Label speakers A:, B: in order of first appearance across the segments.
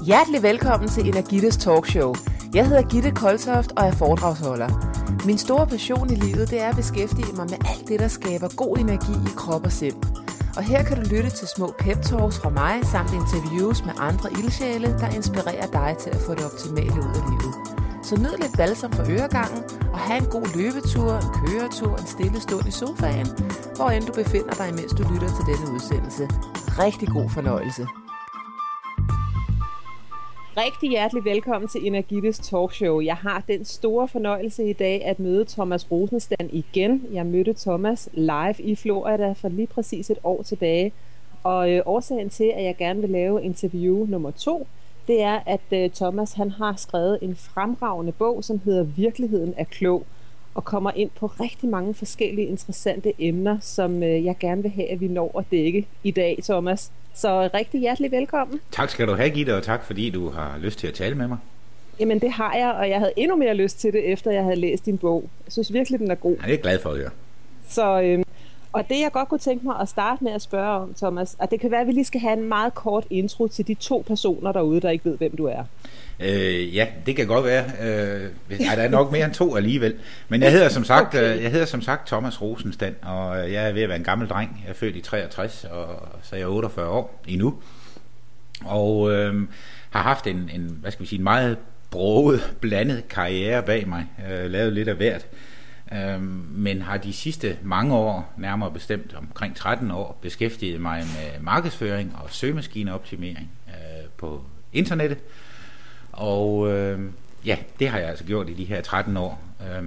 A: Hjertelig velkommen til Energittes Talkshow. Jeg hedder Gitte Koltoft og er foredragsholder. Min store passion i livet, det er at beskæftige mig med alt det, der skaber god energi i krop og sind. Og her kan du lytte til små pep-talks fra mig, samt interviews med andre ildsjæle, der inspirerer dig til at få det optimale ud af livet. Så nyd lidt balsam for øregangen, og have en god løbetur, en køretur, en stille stund i sofaen, hvor end du befinder dig, mens du lytter til denne udsendelse. Rigtig god fornøjelse. Rigtig hjertelig velkommen til Energittes Talkshow. Jeg har den store fornøjelse i dag at møde Thomas Rosenstand igen. Jeg mødte Thomas live i Florida for lige præcis et år tilbage. Og årsagen til, at jeg gerne vil lave interview nummer 2, det er, at Thomas han har skrevet en fremragende bog, som hedder Virkeligheden er klog, og kommer ind på rigtig mange forskellige interessante emner, som jeg gerne vil have, at vi når at dække i dag, Thomas. Så rigtig hjertelig velkommen.
B: Tak skal du have, Gitte, og tak fordi du har lyst til at tale med mig.
A: Jamen det har jeg, og jeg havde endnu mere lyst til det, efter jeg havde læst din bog. Jeg synes virkelig, den er god.
B: Ja, det er jeg glad for at høre.
A: Så, og det jeg godt kunne tænke mig at starte med at spørge om, Thomas, og det kan være, at vi lige skal have en meget kort intro til de 2 personer derude, der ikke ved, hvem du er.
B: Ja, det kan godt være. Der er nok mere end 2 alligevel. Men jeg hedder som sagt Thomas Rosenstand, og jeg er ved at være en gammel dreng. Jeg er født i 63, og så er jeg 48 år endnu. Og har haft en meget broget, blandet karriere bag mig. Lavet lidt af hvert. Men har de sidste mange år, nærmere bestemt omkring 13 år, beskæftiget mig med markedsføring og søgemaskineoptimering på internettet. Og det har jeg altså gjort i de her 13 år.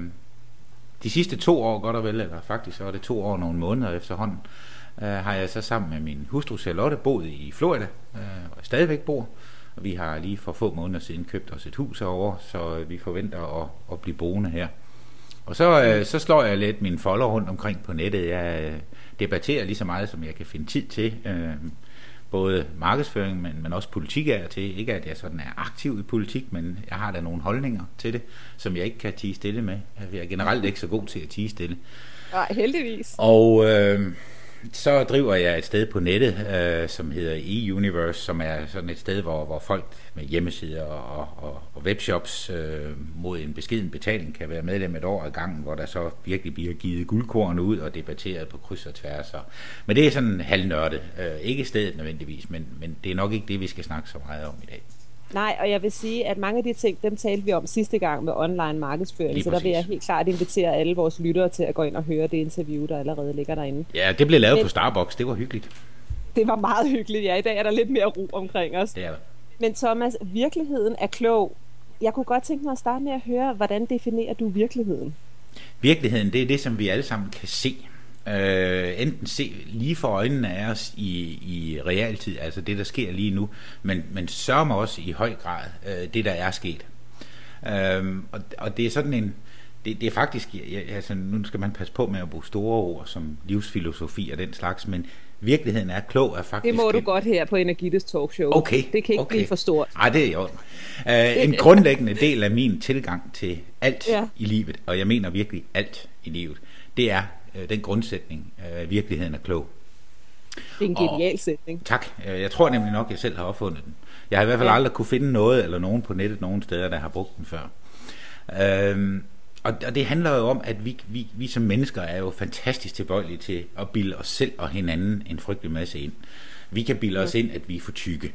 B: De sidste 2 år, godt og vel, eller faktisk så er det 2 år og nogle måneder efterhånden, har jeg så sammen med min hustru Charlotte boet i Florida, og stadigvæk bor. Og vi har lige for få måneder siden købt os et hus herovre, så vi forventer at blive boende her. Og så slår jeg lidt mine folder rundt omkring på nettet. Jeg debatterer lige så meget, som jeg kan finde tid til. Både markedsføring, men også politik er til. Ikke at jeg sådan er aktiv i politik, men jeg har da nogle holdninger til det, som jeg ikke kan tie stille med. Jeg er generelt ikke så god til at tie stille.
A: Nej, heldigvis.
B: Og så driver jeg et sted på nettet, som hedder eUniverse, som er sådan et sted, hvor folk med hjemmesider og webshops mod en beskeden betaling kan være medlem et år ad gangen, hvor der så virkelig bliver givet guldkorn ud og debatteret på kryds og tværs. Men det er sådan halvnørdet. Ikke stedet nødvendigvis, men det er nok ikke det, vi skal snakke så meget om i dag.
A: Nej, og jeg vil sige, at mange af de ting, dem talte vi om sidste gang med online markedsføring, så der vil jeg helt klart invitere alle vores lyttere til at gå ind og høre det interview, der allerede ligger derinde.
B: Ja, det blev lavet på Starbucks, det var hyggeligt.
A: Det var meget hyggeligt, ja. I dag er der lidt mere ro omkring os.
B: Det er der.
A: Men Thomas, virkeligheden er klog. Jeg kunne godt tænke mig at starte med at høre, hvordan definerer du virkeligheden?
B: Virkeligheden, det er det, som vi alle sammen kan se. Enten se lige for øjnene af os i realtid, altså det der sker lige nu, men sørger også i høj grad det der er sket. Og det er sådan en, det er faktisk, altså nu skal man passe på med at bruge store ord som livsfilosofi og den slags, men virkeligheden er klog er faktisk...
A: Det må du godt her på Energittes Talkshow.
B: Okay.
A: Det kan ikke blive for stort.
B: Nej, det er jo en grundlæggende del af min tilgang til alt i livet, og jeg mener virkelig alt i livet, det er den grundsætning, virkeligheden er klog.
A: Det er en genial sætning.
B: Tak. Jeg tror nemlig nok, jeg selv har opfundet den. Jeg har i hvert fald aldrig kunne finde noget eller nogen på nettet nogen steder, der har brugt den før. Og det handler jo om, at vi som mennesker er jo fantastisk tilbøjelige til at bilde os selv og hinanden en frygtelig masse ind. Vi kan bilde os ind, at vi er for tykke.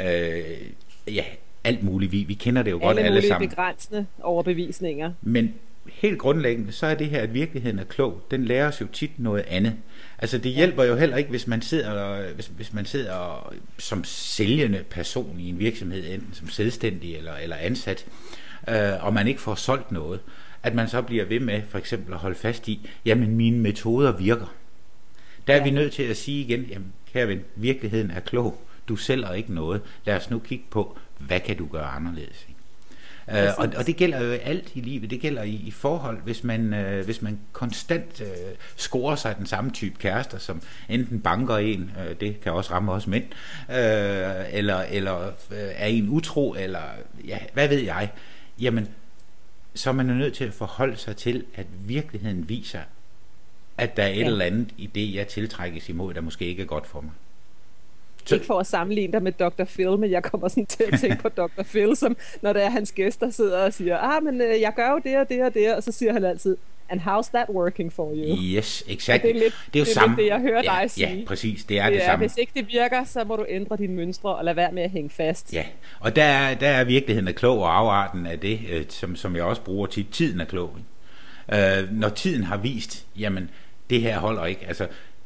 B: Alt muligt. Vi kender det jo godt alle sammen.
A: Alle mulige begrænsende overbevisninger.
B: Men helt grundlæggende, så er det her, at virkeligheden er klog. Den lærer os jo tit noget andet. Altså det hjælper jo heller ikke, hvis man sidder som sælgende person i en virksomhed, enten som selvstændig eller ansat, og man ikke får solgt noget, at man så bliver ved med for eksempel at holde fast i, jamen mine metoder virker. Der er vi nødt til at sige igen, jamen kære ven, virkeligheden er klog. Du sælger ikke noget. Lad os nu kigge på, hvad kan du gøre anderledes? Og det gælder jo alt i livet. Det gælder i forhold, hvis man konstant scorer sig den samme type kærester, som enten banker en, det kan også ramme os mænd, eller er en utro, eller ja, hvad ved jeg. Jamen, så er man nødt til at forholde sig til, at virkeligheden viser, at der er et eller andet i det, jeg tiltrækkes imod, der måske ikke er godt for mig.
A: Ikke for at sammenligne dig med Dr. Phil, men jeg kommer sådan til at tænke på Dr. Phil, som når der er hans gæster sidder og siger, men jeg gør jo det og det og det, og så siger han altid, and how's that working for you?
B: Yes, exactly.
A: Det er jo
B: samme.
A: det, jeg hører dig sige.
B: Ja, præcis. Det er det samme.
A: Hvis ikke det virker, så må du ændre dine mønstre og lade være med at hænge fast.
B: Ja, og der er virkeligheden er klog, og afarten af det, som jeg også bruger tit. Tiden er klog. Når tiden har vist, jamen, det her holder ikke. Altså,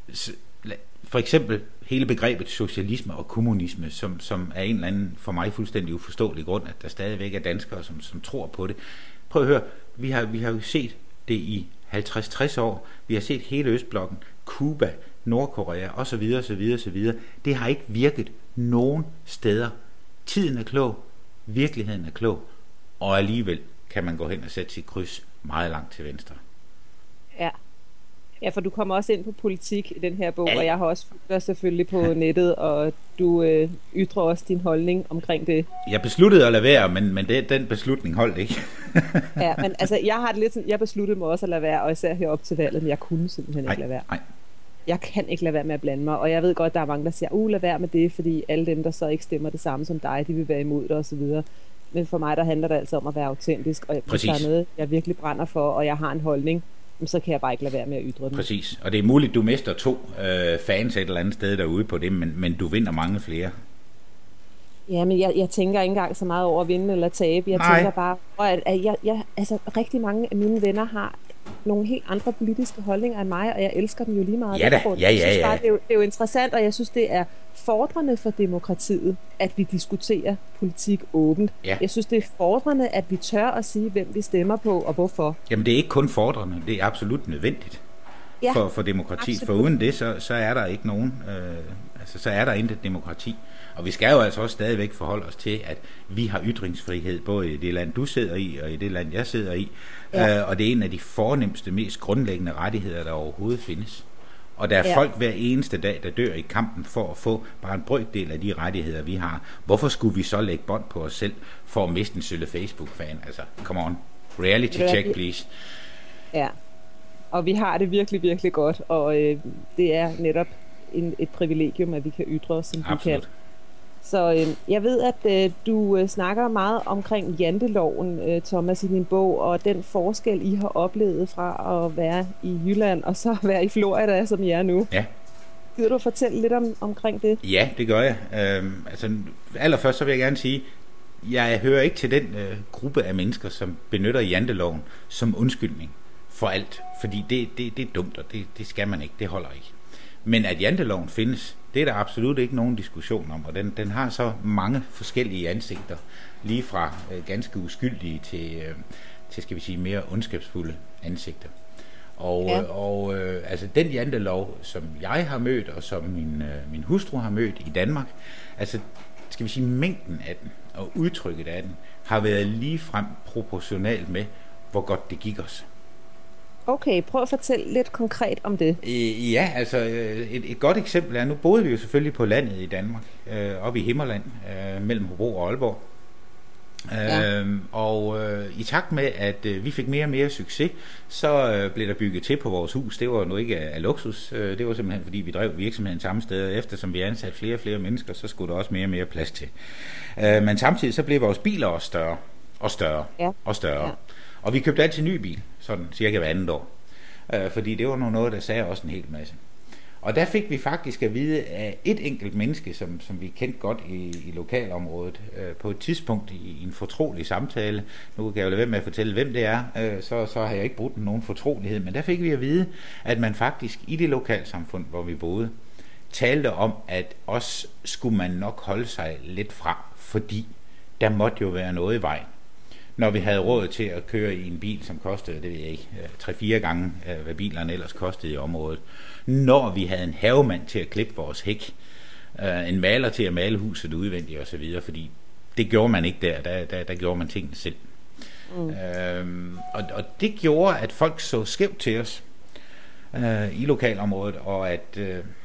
B: for eksempel hele begrebet socialisme og kommunisme, som er en eller anden for mig fuldstændig uforståelig grund, at der stadigvæk er danskere, som tror på det. Prøv at høre, vi har jo set det i 50-60 år. Vi har set hele Østblokken, Cuba, Nordkorea osv. osv. Det har ikke virket nogen steder. Tiden er klog, virkeligheden er klog, og alligevel kan man gå hen og sætte sit kryds meget langt til venstre.
A: Ja, for du kommer også ind på politik i den her bog, og jeg har også fulgt dig selvfølgelig på nettet, og du ytrer også din holdning omkring det.
B: Jeg besluttede at lade være, men den beslutning holdt ikke.
A: Ja, men altså, jeg har det lidt sådan, jeg besluttede mig også at lade være, og især herop til valget, men jeg kunne simpelthen ikke lade være.
B: Nej.
A: Jeg kan ikke lade være med at blande mig, og jeg ved godt, der er mange, der siger, lad være med det, fordi alle dem, der så ikke stemmer det samme som dig, de vil være imod dig osv. Men for mig, der handler det altså om at være autentisk, og hvis der er noget, jeg virkelig brænder for, og jeg har en holdning, så kan jeg bare ikke lade være med at ytre den.
B: Præcis, og det er muligt, du mister 2 fans et eller andet sted derude på det, men du vinder mange flere.
A: Ja, men jeg tænker ikke engang så meget over at vinde eller tabe. Jeg tænker bare, at altså, rigtig mange af mine venner har nogle helt andre politiske holdninger end mig, og jeg elsker dem jo lige meget.
B: Ja.
A: Jeg synes bare, det er jo interessant, og jeg synes, det er fordrende for demokratiet, at vi diskuterer politik åbent.
B: Ja.
A: Jeg synes, det er fordrende, at vi tør at sige, hvem vi stemmer på, og hvorfor.
B: Jamen, det er ikke kun fordrende, det er absolut nødvendigt for demokratiet. Absolut. For uden det, så er der ikke nogen, så er der intet demokrati. Og vi skal jo altså også stadigvæk forholde os til, at vi har ytringsfrihed, både i det land, du sidder i, og i det land, jeg sidder i. Ja. Og det er en af de fornemste, mest grundlæggende rettigheder, der overhovedet findes. Og der er folk hver eneste dag, der dør i kampen for at få bare en brøkdel af de rettigheder, vi har. Hvorfor skulle vi så lægge bånd på os selv for at miste en sølle Facebook-fan? Altså, come on. Reality check, please.
A: Ja, og vi har det virkelig, virkelig godt, og det er netop et privilegium, at vi kan ytre os, som vi kan. Så jeg ved, at du snakker meget omkring janteloven, Thomas, i din bog, og den forskel, I har oplevet fra at være i Jylland og så være i Florida, som I er nu.
B: Ja.
A: Gider du fortælle lidt omkring det?
B: Ja, det gør jeg. Allerførst så vil jeg gerne sige, jeg hører ikke til den gruppe af mennesker, som benytter janteloven som undskyldning for alt. Fordi det er dumt, og det skal man ikke. Det holder ikke. Men at janteloven findes, det er der absolut ikke nogen diskussion om, og den har så mange forskellige ansigter, lige fra ganske uskyldige til skal vi sige, mere ondskabsfulde ansigter. Og altså den jantelov, som jeg har mødt, og som min hustru har mødt i Danmark, altså skal vi sige, mængden af den, og udtrykket af den, har været ligefrem proportionalt med, hvor godt det gik os.
A: Okay, prøv at fortælle lidt konkret om det.
B: Ja, altså et godt eksempel er, nu boede vi jo selvfølgelig på landet i Danmark, oppe i Himmerland, mellem Hobro og Aalborg. I takt med, at vi fik mere og mere succes, så blev der bygget til på vores hus. Det var nu ikke af luksus, det var simpelthen fordi vi drev virksomheden samme sted. Eftersom vi ansatte flere og flere mennesker, så skulle der også mere og mere plads til. Men samtidig så blev vores biler også større og større og større. Ja. Og vi købte altid en ny bil, sådan cirka hver andet år. Fordi det var noget, der sagde også en hel masse. Og der fik vi faktisk at vide af et enkelt menneske, som vi kendte godt i lokalområdet, på et tidspunkt i en fortrolig samtale. Nu kan jeg jo lade være med at fortælle, hvem det er, så har jeg ikke brugt nogen fortrolighed. Men der fik vi at vide, at man faktisk i det lokalsamfund, hvor vi boede, talte om, at os skulle man nok holde sig lidt fra, fordi der måtte jo være noget i vejen. Når vi havde råd til at køre i en bil, som kostede, det ved jeg ikke, 3-4 gange, hvad bilerne ellers kostede i området. Når vi havde en havemand til at klippe vores hæk, en maler til at male huset udvendigt og så videre, fordi det gjorde man ikke der gjorde man tingene selv. Og det gjorde, at folk så skævt til os i lokalområdet, og at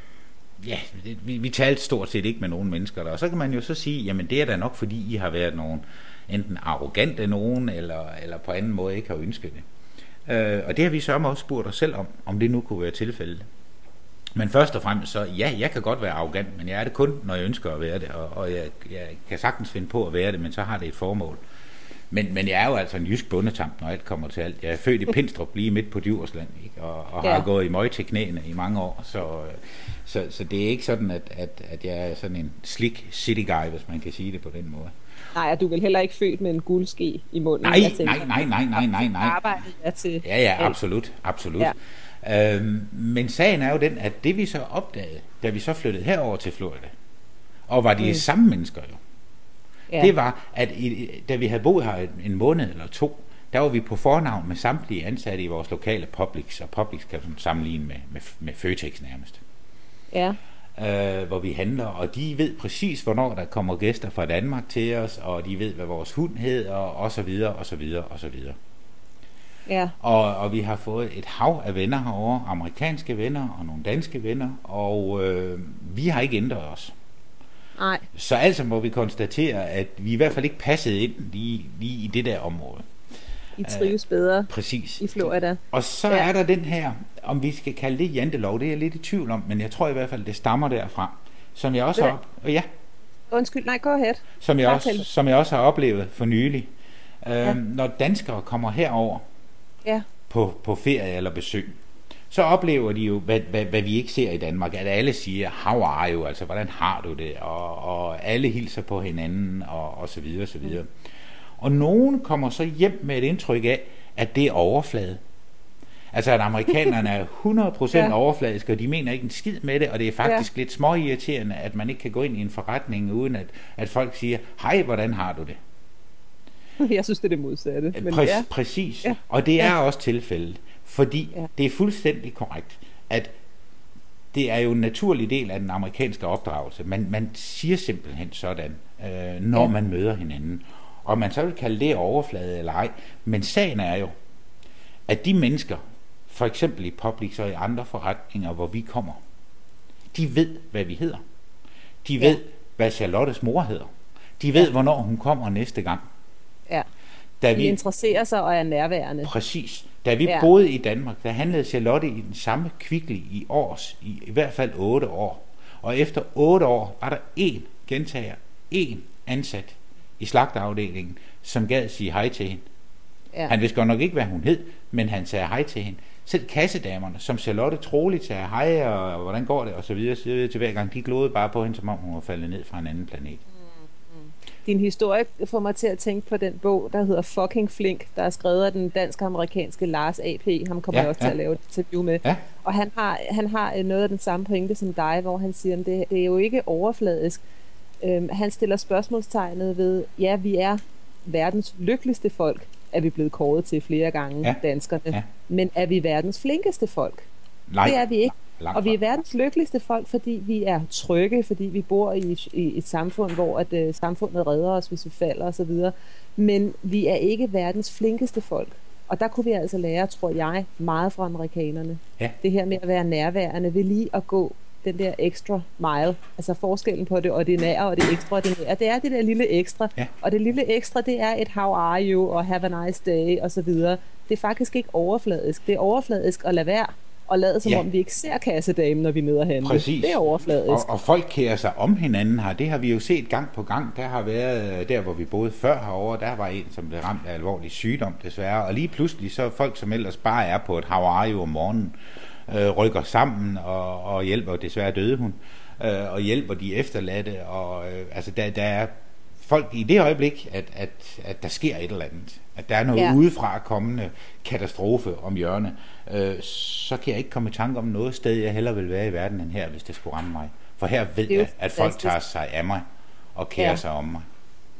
B: vi talte stort set ikke med nogen mennesker der. Og så kan man jo så sige, jamen det er da nok, fordi I har været nogen enten arrogante nogen, eller på anden måde ikke har ønsket det. Og det har vi sørme også spurgt os selv om det nu kunne være tilfældet. Men først og fremmest så, ja, jeg kan godt være arrogant, men jeg er det kun, når jeg ønsker at være det, og jeg kan sagtens finde på at være det, men så har det et formål. Men jeg er jo altså en jysk bondetamp, når alt kommer til alt. Jeg er født i Pindstrup, lige midt på Djursland, ikke? Og har gået i møg til knæene i mange år, så det er ikke sådan, at jeg er sådan en slick city guy, hvis man kan sige det på den måde.
A: Nej, og du er vel heller ikke født med en guldske i munden?
B: Nej.
A: Arbejdet er til...
B: Ja, absolut. Ja. Men sagen er jo den, at det vi så opdagede, da vi så flyttede herover til Florida, og var de samme mennesker jo, det var, at da vi havde boet her en måned eller 2, der var vi på fornavn med samtlige ansatte i vores lokale Publix, og Publix kan man sammenligne med Føtex nærmest.
A: Ja.
B: Hvor vi handler, og de ved præcis, hvornår der kommer gæster fra Danmark til os, og de ved, hvad vores hund hedder, og så videre, og så videre, og så videre.
A: Ja.
B: Og vi har fået et hav af venner herovre, amerikanske venner og nogle danske venner, og vi har ikke ændret os.
A: Nej.
B: Så altså må vi konstatere, at vi i hvert fald ikke passede ind lige i det der område.
A: I trives bedre
B: præcis.
A: I Florida.
B: Og så er der den her, om vi skal kalde det jantelov, det er jeg lidt i tvivl om, men jeg tror i hvert fald, det stammer derfra, som jeg også har... Ja.
A: Undskyld, nej, go ahead.
B: Som jeg også har oplevet for nylig. Når danskere kommer herover på ferie eller besøg, så oplever de jo, hvad vi ikke ser i Danmark, at alle siger, how are you, altså hvordan har du det, og alle hilser på hinanden, og så videre, så videre. Og nogen kommer så hjem med et indtryk af, at det er overflade. Altså at amerikanerne er 100% overfladiske, og de mener ikke en skid med det, og det er faktisk lidt småirriterende, at man ikke kan gå ind i en forretning, uden at folk siger, hej, hvordan har du det?
A: Jeg synes, det er det modsatte. Men
B: præcis, og det er også tilfældet, fordi det er fuldstændig korrekt, at det er jo en naturlig del af den amerikanske opdragelse. Man siger simpelthen sådan, når man møder hinanden. Og man så vil kalde det overflade eller ej. Men sagen er jo, at de mennesker, for eksempel i Publix og i andre forretninger, hvor vi kommer, de ved, hvad vi hedder. De ved, hvad Charlottes mor hedder. De ved, hvornår hun kommer næste gang. Ja.
A: De interesserer sig og er nærværende.
B: Præcis. Da vi boede i Danmark, der handlede Charlotte i den samme Kvickly i hvert fald 8 år. Og efter 8 år var der én ansat i slagterafdelingen, som gad sige hej til hende. Ja. Han vidste godt nok ikke, hvad hun hed, men han sagde hej til hende. Selv kassedamerne, som Charlotte troligt sagde hej, og hvordan går det, og så videre til hver gang, de glodede bare på hende, som om hun var faldet ned fra en anden planet.
A: Din historie får mig til at tænke på den bog, der hedder Fucking Flink, der er skrevet af den dansk-amerikanske Lars A.P. Ham kommer jeg også til at lave et interview med. Ja. Og han har noget af den samme pointe som dig, hvor han siger, at det er jo ikke overfladisk. Han stiller spørgsmålstegnet ved, ja, vi er verdens lykkeligste folk, er vi blevet kåret til flere gange, danskerne. Men er vi verdens flinkeste folk? Nej. Det er vi ikke. Og vi er verdens lykkeligste folk, fordi vi er trygge, fordi vi bor i et samfund, hvor at, samfundet redder os, hvis vi falder osv. Men vi er ikke verdens flinkeste folk. Og der kunne vi altså lære, tror jeg, meget fra amerikanerne. Ja. Det her med at være nærværende, ved lige at gå den der extra mile, altså forskellen på det ordinære og det ekstraordinære. Det er det der lille ekstra, og det lille ekstra, det er et how are you, og have a nice day, og så videre. Det er faktisk ikke overfladisk. Det er overfladisk at lade være, og lade som om vi ikke ser kassedamen, når vi møder handle.
B: Præcis.
A: Det er overfladisk.
B: Og folk kærer sig om hinanden her. Det har vi jo set gang på gang. Der har været der, hvor vi boede før herovre, der var en, som blev ramt af alvorlig sygdom desværre. Og lige pludselig så folk, som ellers bare er på et how are you om morgenen, rykker sammen og hjælper, desværre døde hun, og hjælper de efterladte. Og altså der er folk i det øjeblik, at der sker et eller andet, at der er noget udefra kommende katastrofe om hjørne, så kan jeg ikke komme i tanke om noget sted, jeg hellere vil være i verden end her, hvis det skulle ramme mig. For her ved jeg, at folk tager sig af mig og kærer sig om mig.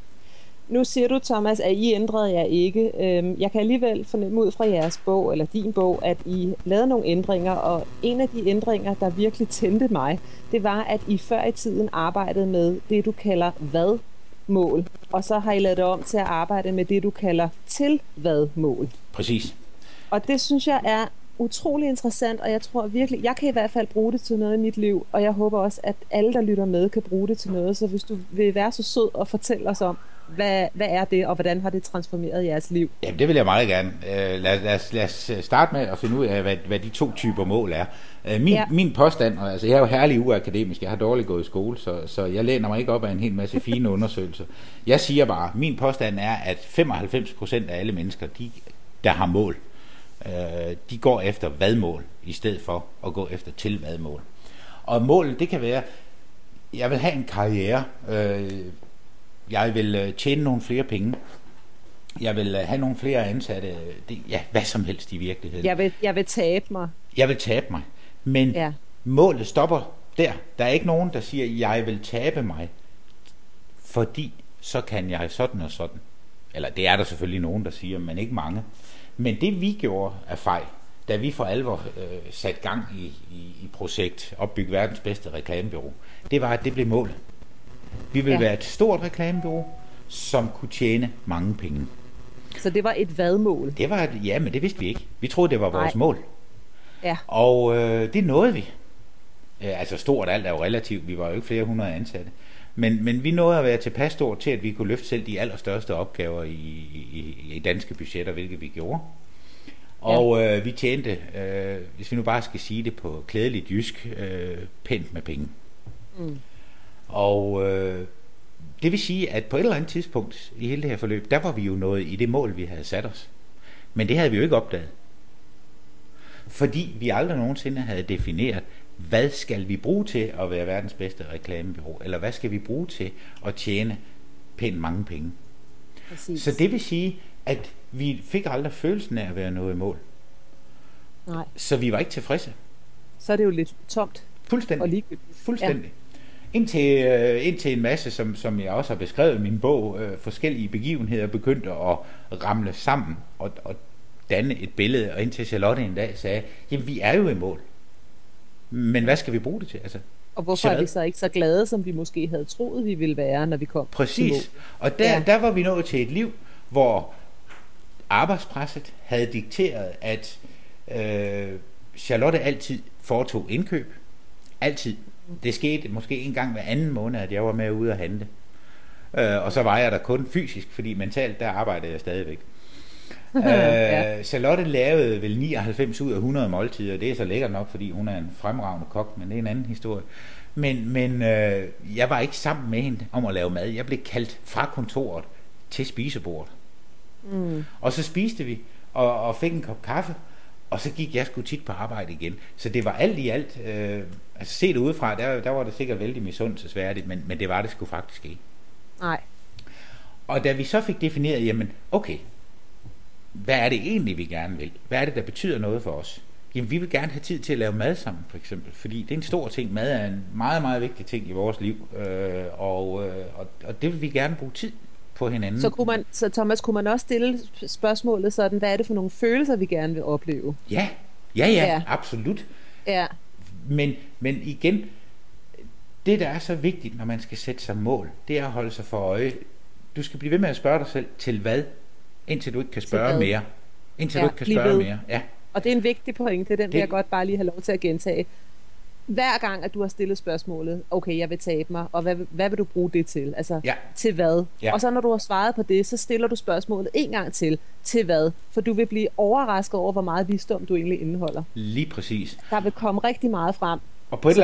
A: Nu siger du, Thomas, at I ændrede jer ikke. Jeg kan alligevel fornemme ud fra jeres bog, eller din bog, at I lavede nogle ændringer, og en af de ændringer, der virkelig tændte mig, det var, at I før i tiden arbejdede med det, du kalder hvad-mål, og så har I lavet det om til at arbejde med det, du kalder til-hvad-mål.
B: Præcis.
A: Og det synes jeg er utrolig interessant, og jeg tror virkelig, jeg kan i hvert fald bruge det til noget i mit liv, og jeg håber også, at alle, der lytter med, kan bruge det til noget. Så hvis du vil være så sød og fortælle os om, hvad er det, og hvordan har det transformeret jeres liv?
B: Jamen, det vil jeg meget gerne. Lad os starte med at finde ud af, hvad de 2 typer mål er. Min påstand, og altså jeg er jo herlig uakademisk, jeg har dårligt gået i skole, så jeg læner mig ikke op af en hel masse fine undersøgelser. Jeg siger bare, min påstand er, at 95% af alle mennesker, der har mål, de går efter hvad-mål, i stedet for at gå efter til hvad-mål. Og målet, det kan være, jeg vil have en karriere, jeg vil tjene nogle flere penge, jeg vil have nogle flere ansatte, hvad som helst i virkeligheden.
A: Jeg vil tabe mig.
B: Jeg vil tabe mig, men målet stopper der. Der er ikke nogen, der siger, jeg vil tabe mig, fordi så kan jeg sådan og sådan. Eller det er der selvfølgelig nogen, der siger, men ikke mange. Men det vi gjorde af fejl, da vi for alvor satte gang i projekt, opbygge verdens bedste reklamebureau, det var, at det blev målet. Vi ville være et stort reklamebureau, som kunne tjene mange penge.
A: Så det var et hvad-mål?
B: Det var men det vidste vi ikke. Vi troede, det var vores mål.
A: Ja.
B: Og det nåede vi. Altså stort, alt er jo relativt. Vi var jo ikke flere 100 ansatte. Men vi nåede at være tilpas stort til, at vi kunne løfte selv de allerstørste opgaver i danske budgetter, hvilket vi gjorde. Og vi tjente, hvis vi nu bare skal sige det på klædeligt jysk, pænt med penge. Og det vil sige, at på et eller andet tidspunkt i hele det her forløb, der var vi jo nået i det mål, vi havde sat os. Men det havde vi jo ikke opdaget. Fordi vi aldrig nogensinde havde defineret, hvad skal vi bruge til at være verdens bedste reklamebureau, eller hvad skal vi bruge til at tjene pænt mange penge. Præcis. Så det vil sige, at vi fik aldrig følelsen af at være nået i mål.
A: Nej.
B: Så vi var ikke tilfredse.
A: Så er det jo lidt tomt.
B: Fuldstændig.
A: Og ligegyldigt.
B: Fuldstændig. Ja. Indtil en masse, som jeg også har beskrevet i min bog, forskellige begivenheder begyndte at ramle sammen og danne et billede, og indtil Charlotte en dag sagde, jamen vi er jo i mål. Men hvad skal vi bruge det til? Altså,
A: og hvorfor er vi så ikke så glade, som vi måske havde troet, vi ville være, når vi kom til mål?
B: Og der var vi nået til et liv, hvor arbejdspresset havde dikteret, at Charlotte altid foretog indkøb. Altid. Det skete måske en gang hver anden måned, at jeg var med ude at handle. Og så var jeg der kun fysisk, fordi mentalt, der arbejdede jeg stadigvæk. Charlotte lavede vel 99 ud af 100 måltider. Det er så lækkert nok, fordi hun er en fremragende kok, men det er en anden historie. Men jeg var ikke sammen med hende om at lave mad. Jeg blev kaldt fra kontoret til spisebordet. Og så spiste vi og fik en kop kaffe, og så gik jeg sgu tit på arbejde igen. Så det var alt i alt, altså set udefra, der var det sikkert vældig misundelsesværdigt, men det var det sgu faktisk ikke.
A: Nej.
B: Og da vi så fik defineret, jamen okay, hvad er det egentlig, vi gerne vil? Hvad er det, der betyder noget for os? Jamen, vi vil gerne have tid til at lave mad sammen, for eksempel. Fordi det er en stor ting. Mad er en meget, meget vigtig ting i vores liv. Og det vil vi gerne bruge tid på hinanden.
A: Så Thomas, kunne man også stille spørgsmålet sådan, hvad er det for nogle følelser, vi gerne vil opleve?
B: Ja, absolut.
A: Ja.
B: Men igen, det der er så vigtigt, når man skal sætte sig mål, det er at holde sig for øje. Du skal blive ved med at spørge dig selv, til hvad? Indtil du ikke kan spørge mere. Indtil du ikke kan spørge mere. Ja. Og
A: det er en vigtig pointe, den vil jeg godt bare lige have lov til at gentage. Hver gang, at du har stillet spørgsmålet, okay, jeg vil tabe mig, og hvad vil du bruge det til? Altså, til hvad? Ja. Og så når du har svaret på det, så stiller du spørgsmålet en gang til hvad? For du vil blive overrasket over, hvor meget visdom du egentlig indeholder.
B: Lige præcis.
A: Der vil komme rigtig meget frem.
B: Og på et eller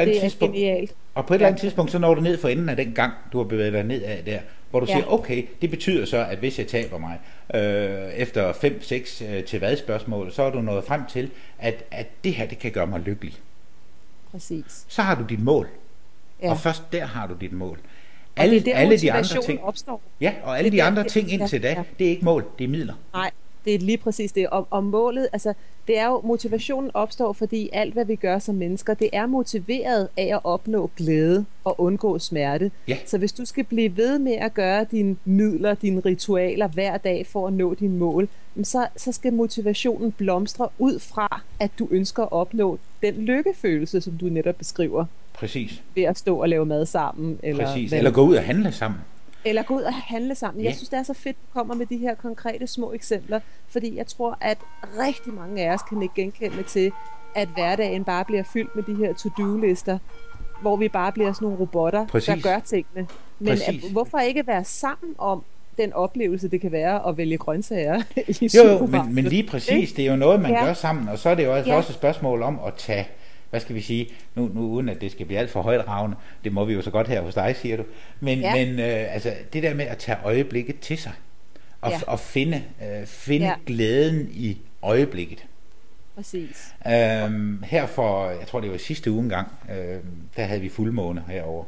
B: andet tidspunkt, så når du ned for enden af den gang, du har bevæget dig ned af der, hvor du siger, okay, det betyder så, at hvis jeg taber mig efter 5-6 til hvad spørgsmål, så er du nået frem til, at det her, det kan gøre mig lykkelig.
A: Præcis.
B: Så har du dit mål. Ja. Og først der har du dit mål.
A: Alle de andre ting opstår.
B: Ja, og alle de andre ting indtil da, det er ikke mål, det er midler.
A: Nej, det er lige præcis det. Og målet, altså, det er jo, motivationen opstår, fordi alt, hvad vi gør som mennesker, det er motiveret af at opnå glæde og undgå smerte. Ja. Så hvis du skal blive ved med at gøre dine midler, dine ritualer hver dag for at nå dine mål, så skal motivationen blomstre ud fra, at du ønsker at opnå den lykkefølelse, som du netop beskriver.
B: Præcis.
A: Ved at stå og lave mad sammen.
B: Eller gå ud og handle sammen.
A: Eller gå ud og handle sammen. Jeg synes, det er så fedt, at du kommer med de her konkrete små eksempler, fordi jeg tror, at rigtig mange af os kan ikke genkende til, at hverdagen bare bliver fyldt med de her to-do-lister, hvor vi bare bliver sådan nogle robotter, der gør tingene. Men hvorfor ikke være sammen om, den oplevelse, det kan være at vælge grøntsager i
B: Jo,
A: supermarkedet.
B: men lige præcis, det er jo noget, man gør sammen, og så er det jo altså
A: Ja.
B: også et spørgsmål om at tage, hvad skal vi sige, nu uden at det skal blive alt for højtravende, det må vi jo så godt her hos dig, siger du, men altså det der med at tage øjeblikket til sig, og finde glæden i øjeblikket.
A: Præcis.
B: Her for, jeg tror det var sidste uge engang, der havde vi fuldmåne herovre.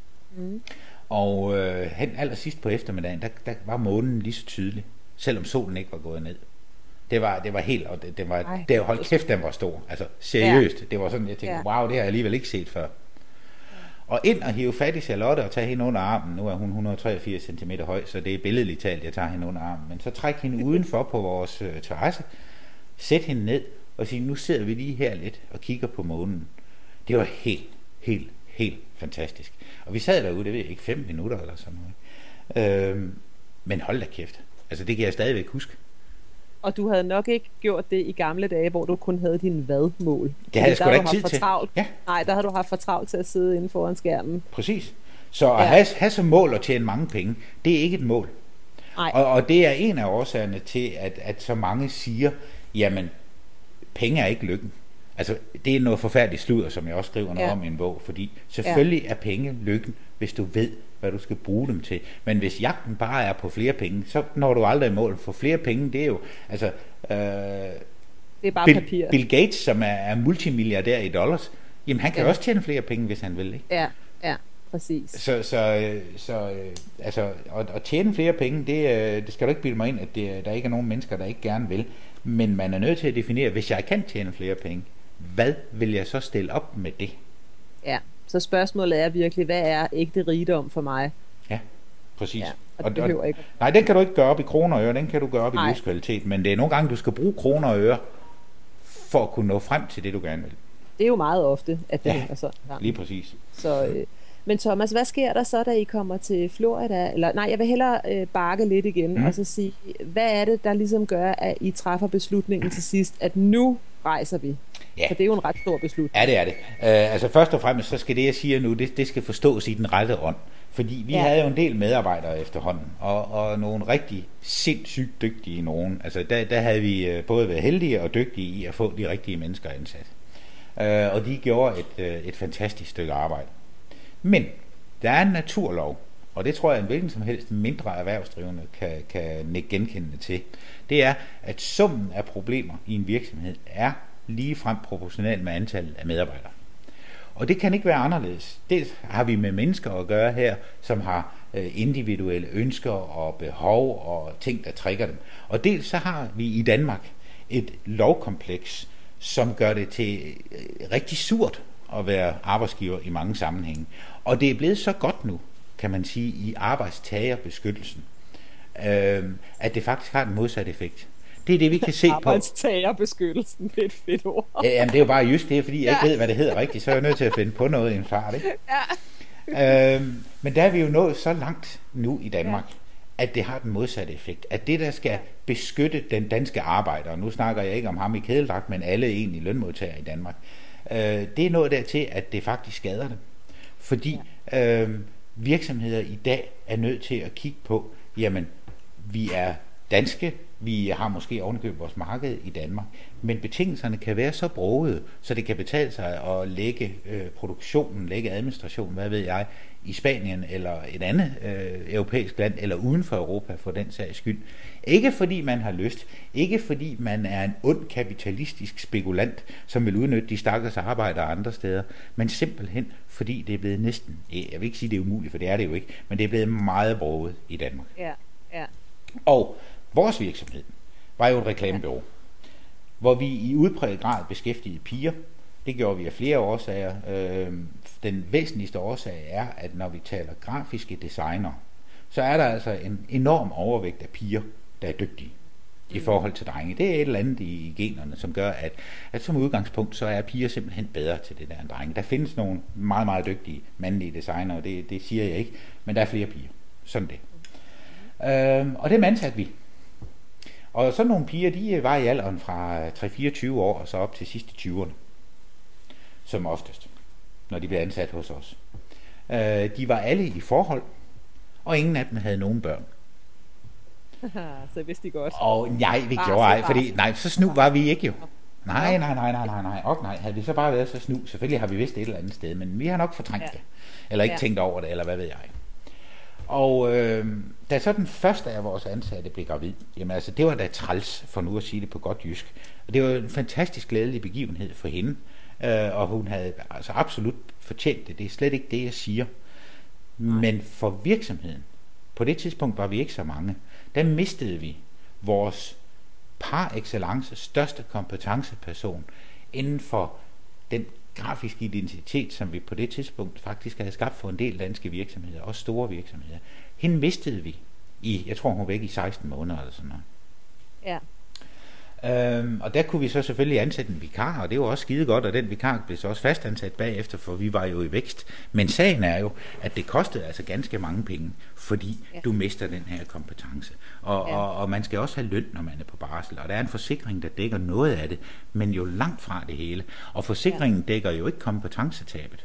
B: Og hen allersidst på eftermiddagen, der var månen lige så tydelig, selvom solen ikke var gået ned. Det var helt, og det var hold kæft, den var stor. Altså seriøst, det var sådan, jeg tænkte, wow, det har jeg alligevel ikke set før. Og ind og hive fat i Charlotte og tage hende under armen. Nu er hun 183 cm høj, så det er billedligt talt, jeg tager hende under armen. Men så træk hende udenfor på vores terrasse, sæt hende ned og sige, nu sidder vi lige her lidt og kigger på månen. Det var helt fantastisk. Og vi sad derude, det ved jeg ikke, 5 minutter eller sådan noget. Men hold da kæft. Altså det kan jeg stadigvæk huske.
A: Og du havde nok ikke gjort det i gamle dage, hvor du kun havde din vadmål.
B: Det havde jeg sgu da ikke tid til.
A: Ja. Nej, der havde du haft for travlt til at sidde inde foran skærmen.
B: Præcis. Så at have som mål at tjene mange penge, det er ikke et mål. Og det er en af årsagerne til, at så mange siger, jamen, penge er ikke lykken. Altså, det er noget forfærdeligt sludder, som jeg også skriver noget om i en bog, fordi selvfølgelig er penge lykken, hvis du ved, hvad du skal bruge dem til. Men hvis jagten bare er på flere penge, så når du aldrig i mål. For flere penge, det er jo, altså... det
A: er bare papir.
B: Bill Gates, som er multimilliardær i dollars, jamen han kan også tjene flere penge, hvis han vil, ikke?
A: Ja, præcis.
B: Så altså, at tjene flere penge, det skal du ikke bilde mig ind, at der ikke er nogen mennesker, der ikke gerne vil. Men man er nødt til at definere, hvis jeg kan tjene flere penge, hvad vil jeg så stille op med det?
A: Ja, så spørgsmålet er virkelig, hvad er ægte rigdom for mig?
B: Ja, præcis.
A: Ja, og det behøver ikke.
B: Nej, den kan du ikke gøre op i kroner og øre, den kan du gøre op i livskvalitet, men det er nogle gange, du skal bruge kroner og øre, for at kunne nå frem til det, du gerne vil.
A: Det er jo meget ofte, at det hænger sådan.
B: Ja, lige præcis.
A: Så, men Thomas, hvad sker der så, da I kommer til Florida? Eller, nej, jeg vil hellere bakke lidt igen, og så sige, hvad er det, der ligesom gør, at I træffer beslutningen til sidst, at nu rejser vi? Ja. For det er jo en ret stor beslutning.
B: Ja, det er det. Altså først og fremmest, så skal det, jeg siger nu, det skal forstås i den rette ånd. Fordi vi havde jo en del medarbejdere efterhånden, og nogle rigtig sindssygt dygtige nogen. Altså der havde vi både været heldige og dygtige i at få de rigtige mennesker ansat. Og de gjorde et fantastisk stykke arbejde. Men der er en naturlov, og det tror jeg, en hvilken som helst mindre erhvervsdrivende kan nikke genkendende til. Det er, at summen af problemer i en virksomhed er ligefrem proportionalt med antallet af medarbejdere. Og det kan ikke være anderledes. Det har vi med mennesker at gøre her, som har individuelle ønsker og behov og ting, der trigger dem. Og dels så har vi i Danmark et lovkompleks, som gør det til rigtig surt at være arbejdsgiver i mange sammenhænge. Og det er blevet så godt nu, kan man sige, i arbejdstagerbeskyttelsen, at det faktisk har den modsatte effekt. Det er det, vi kan se på.
A: Arbejdstagerbeskyttelsen, det er et fedt ord.
B: Jamen, det er jo bare jysk, det er fordi, jeg ikke ved, hvad det hedder rigtigt, så er jeg nødt til at finde på noget i en fart, ikke? Men der er vi jo nået så langt nu i Danmark, at det har den modsatte effekt. At det, der skal beskytte den danske arbejder, og nu snakker jeg ikke om ham i kædeldragt, men alle egentlig lønmodtagere i Danmark, det er noget dertil, at det faktisk skader dem. Fordi virksomheder i dag er nødt til at kigge på, jamen, vi er danske, vi har måske ovenikøbet vores marked i Danmark, men betingelserne kan være så brogede, så det kan betale sig at lægge produktionen, lægge administrationen, hvad ved jeg, i Spanien eller et andet europæisk land, eller uden for Europa for den sags skyld. Ikke fordi man har lyst, ikke fordi man er en ond kapitalistisk spekulant, som vil udnytte de stakkels arbejdere andre steder, men simpelthen fordi det er blevet næsten, jeg vil ikke sige det er umuligt, for det er det jo ikke, men det er blevet meget broget i Danmark.
A: Ja. Og
B: vores virksomhed var jo et reklamebureau, hvor vi i udpræget grad beskæftigede piger. Det gjorde vi af flere årsager. Den væsentligste årsag er, at når vi taler grafiske designer, så er der altså en enorm overvægt af piger, der er dygtige i forhold til drenge. Det er et eller andet i generne, som gør, at som udgangspunkt, så er piger simpelthen bedre til det der end drenge. Der findes nogle meget, meget dygtige mandlige designer, og det siger jeg ikke, men der er flere piger. Sådan det. Og det ansatte vi. Og sådan nogle piger, de var i alderen fra 3-24 år og så op til sidste 20'erne. Som oftest, når de blev ansat hos os. De var alle i forhold, og ingen af dem havde nogen børn.
A: Så vidste de godt.
B: Og nej, vi gjorde ej, fordi nej, så snu var vi ikke jo. Nej. Nej, havde vi så bare været så snu, selvfølgelig har vi vidst et eller andet sted, men vi har nok fortrængt det. Eller ikke tænkt over det, eller hvad ved jeg. Og da så den første af vores ansatte blev gravid, jamen altså, det var da træls, for nu at sige det på godt jysk. Og det var en fantastisk glædelig begivenhed for hende, og hun havde altså absolut fortjent det. Det er slet ikke det, jeg siger. Men for virksomheden, på det tidspunkt var vi ikke så mange, der mistede vi vores par excellence største kompetenceperson inden for den grafiske identitet, som vi på det tidspunkt faktisk havde skabt for en del danske virksomheder, også store virksomheder. Hende mistede vi jeg tror hun var væk i 16 måneder eller sådan noget.
A: Ja.
B: Og der kunne vi så selvfølgelig ansætte en vikar, og det var også skide godt, og den vikar blev så også fastansat bagefter, for vi var jo i vækst. Men sagen er jo, at det kostede altså ganske mange penge, fordi du mister den her kompetence. Og man skal også have løn, når man er på barsel, og der er en forsikring, der dækker noget af det, men jo langt fra det hele. Og forsikringen dækker jo ikke kompetencetabet.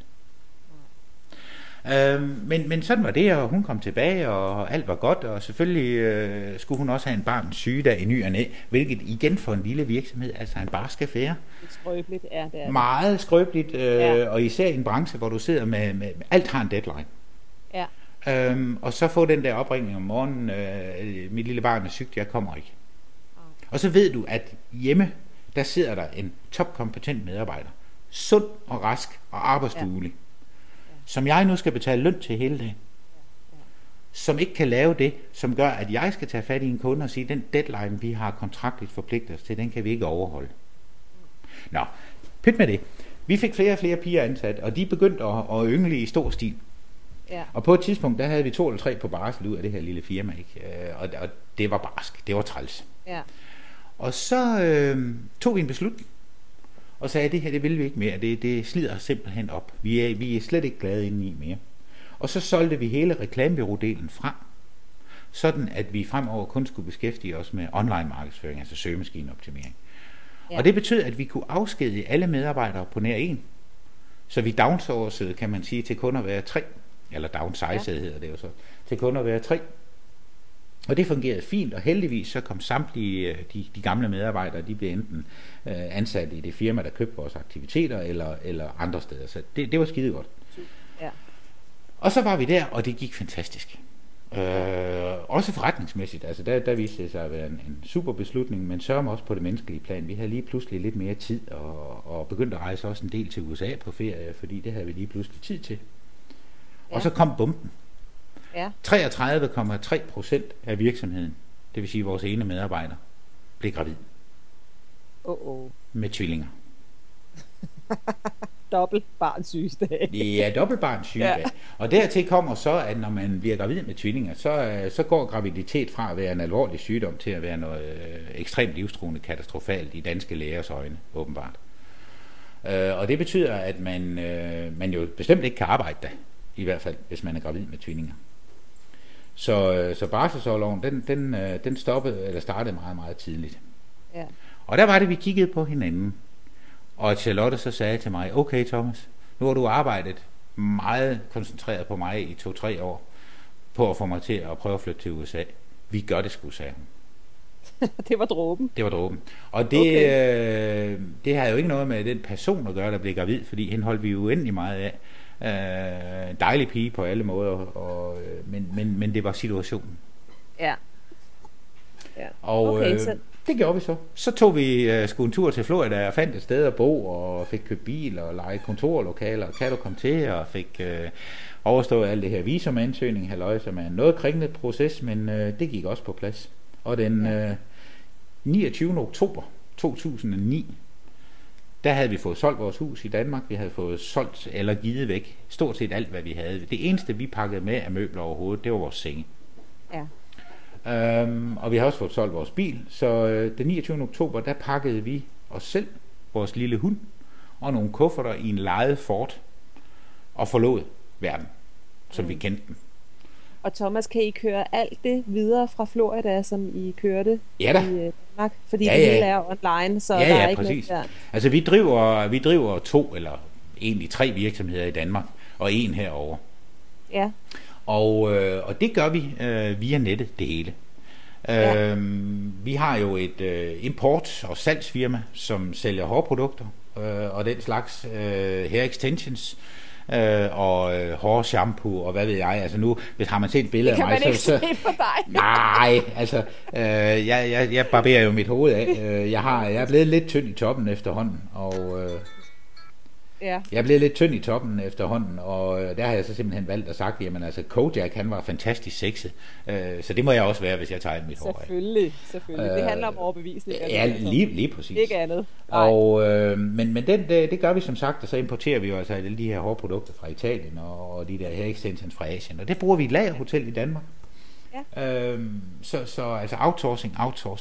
B: Men sådan var det, og hun kom tilbage, og alt var godt, og selvfølgelig skulle hun også have en barns sygedag i ny og næ, hvilket igen for en lille virksomhed, altså en barsk affære.
A: Skrøbeligt, ja, det er
B: meget skrøbeligt, og især i en branche, hvor du sidder med alt har en deadline.
A: Ja.
B: Og så få den der opringning om morgenen, mit lille barn er sygt, jeg kommer ikke. Og så ved du, at hjemme, der sidder der en topkompetent medarbejder, sund og rask og arbejdsduelig, som jeg nu skal betale løn til hele dagen, som ikke kan lave det, som gør, at jeg skal tage fat i en kunde og sige, den deadline, vi har kontraktligt forpligtet os til, den kan vi ikke overholde. Nå, pyt med det. Vi fik flere og flere piger ansat, og de begyndte at yngle i stor stil. Ja. Og på et tidspunkt, der havde vi 2 eller 3 på barsel ud af det her lille firma, ikke? Og det var barsk, det var træls. Ja. Og så tog vi en beslutning, og sagde, at det her, det vil vi ikke mere. Det slider simpelthen op. Vi er slet ikke glade indeni mere. Og så solgte vi hele reklamebureaudelen fra, sådan at vi fremover kun skulle beskæftige os med online markedsføring, altså søgemaskineoptimering. Ja. Og det betød, at vi kunne afskedige alle medarbejdere på nær 1. Så vi downsourcede, kan man sige, til kun at være 3. Eller downsizede hedder det jo så. Til kun at være 3. Og det fungerede fint, og heldigvis så kom samtlige de gamle medarbejdere, de blev enten ansat i det firma, der købte vores aktiviteter, eller andre steder. Så det var skide godt. Ja. Og så var vi der, og det gik fantastisk. Også forretningsmæssigt, altså der viste det sig at være en super beslutning, men sørger også på det menneskelige plan. Vi havde lige pludselig lidt mere tid, og begyndte at rejse også en del til USA på ferie, fordi det havde vi lige pludselig tid til. Ja. Og så kom bomben. Ja. 33,3% af virksomheden, det vil sige vores ene medarbejder, blev gravid. Med tvillinger.
A: Dobbelt barnssygedag.
B: Ja, dobbelt barnssygedag. Ja. Og dertil kommer så, at når man bliver gravid med tvillinger, så går graviditet fra at være en alvorlig sygdom til at være noget ekstremt livstruende katastrofalt i danske lægers øjne, åbenbart. Og det betyder, at man jo bestemt ikke kan arbejde da, i hvert fald, hvis man er gravid med tvillinger. Så barselsorloven, den stoppede, eller startede meget, meget tidligt. Ja. Og der var det, vi kiggede på hinanden. Og Charlotte så sagde til mig, okay Thomas, nu har du arbejdet meget koncentreret på mig i 2-3 år, på at få mig til at prøve at flytte til USA. Vi gør det sgu, sagde hun.
A: Det var dråben.
B: Det var dråben. Og det har jo ikke noget med den person at gøre, der blev gravid, fordi hende holdt vi jo uendelig meget af. Dejlig pige på alle måder, men det var situationen. Ja. Og okay, det gjorde vi så. Så tog vi sgu en tur til Florida og fandt et sted at bo, og fik købt bil og leje kontorlokaler, og kan du komme til, og fik overstået alt det her visumansøgning, halløj, som er en noget kringlet proces, men det gik også på plads. Og den 29. oktober 2009, der havde vi fået solgt vores hus i Danmark. Vi havde fået solgt eller givet væk stort set alt, hvad vi havde. Det eneste, vi pakkede med af møbler overhovedet, det var vores senge. Ja. Og vi har også fået solgt vores bil. Så den 29. oktober, der pakkede vi os selv, vores lille hund, og nogle kufferter i en lejet Ford, og forlod verden, som vi kendte den.
A: Og Thomas, kan I køre alt det videre fra Florida, som I kørte i Danmark? Fordi det hele er online, så der er ikke
B: præcis.
A: noget der.
B: Altså vi driver 2 eller egentlig 3 virksomheder i Danmark, og 1 herovre. Ja. Og det gør vi via nettet, det hele. Vi har jo et import- og salgsfirma, som sælger hårprodukter og den slags hair extensions og hårshampoo og hvad ved jeg. Altså nu, hvis har man set et billede af mig,
A: det kan man ikke se på dig.
B: Nej, altså jeg barberer jo mit hoved af. Jeg er blevet lidt tynd i toppen efterhånden, og jeg er blevet lidt tynd i toppen efterhånden, og der har jeg så simpelthen valgt at sagt, jamen altså Kojak, han var fantastisk sexet, så det må jeg også være, hvis jeg tager mit hår af.
A: Selvfølgelig. Det handler om overbevisning.
B: Ja, lige præcis.
A: Ikke andet.
B: Og, men det gør vi som sagt, og så importerer vi jo altså alle de her hårprodukter fra Italien, og de der hair extensions fra Asien, og det bruger vi i et lagerhotel i Danmark. Ja. Så altså outsourcing.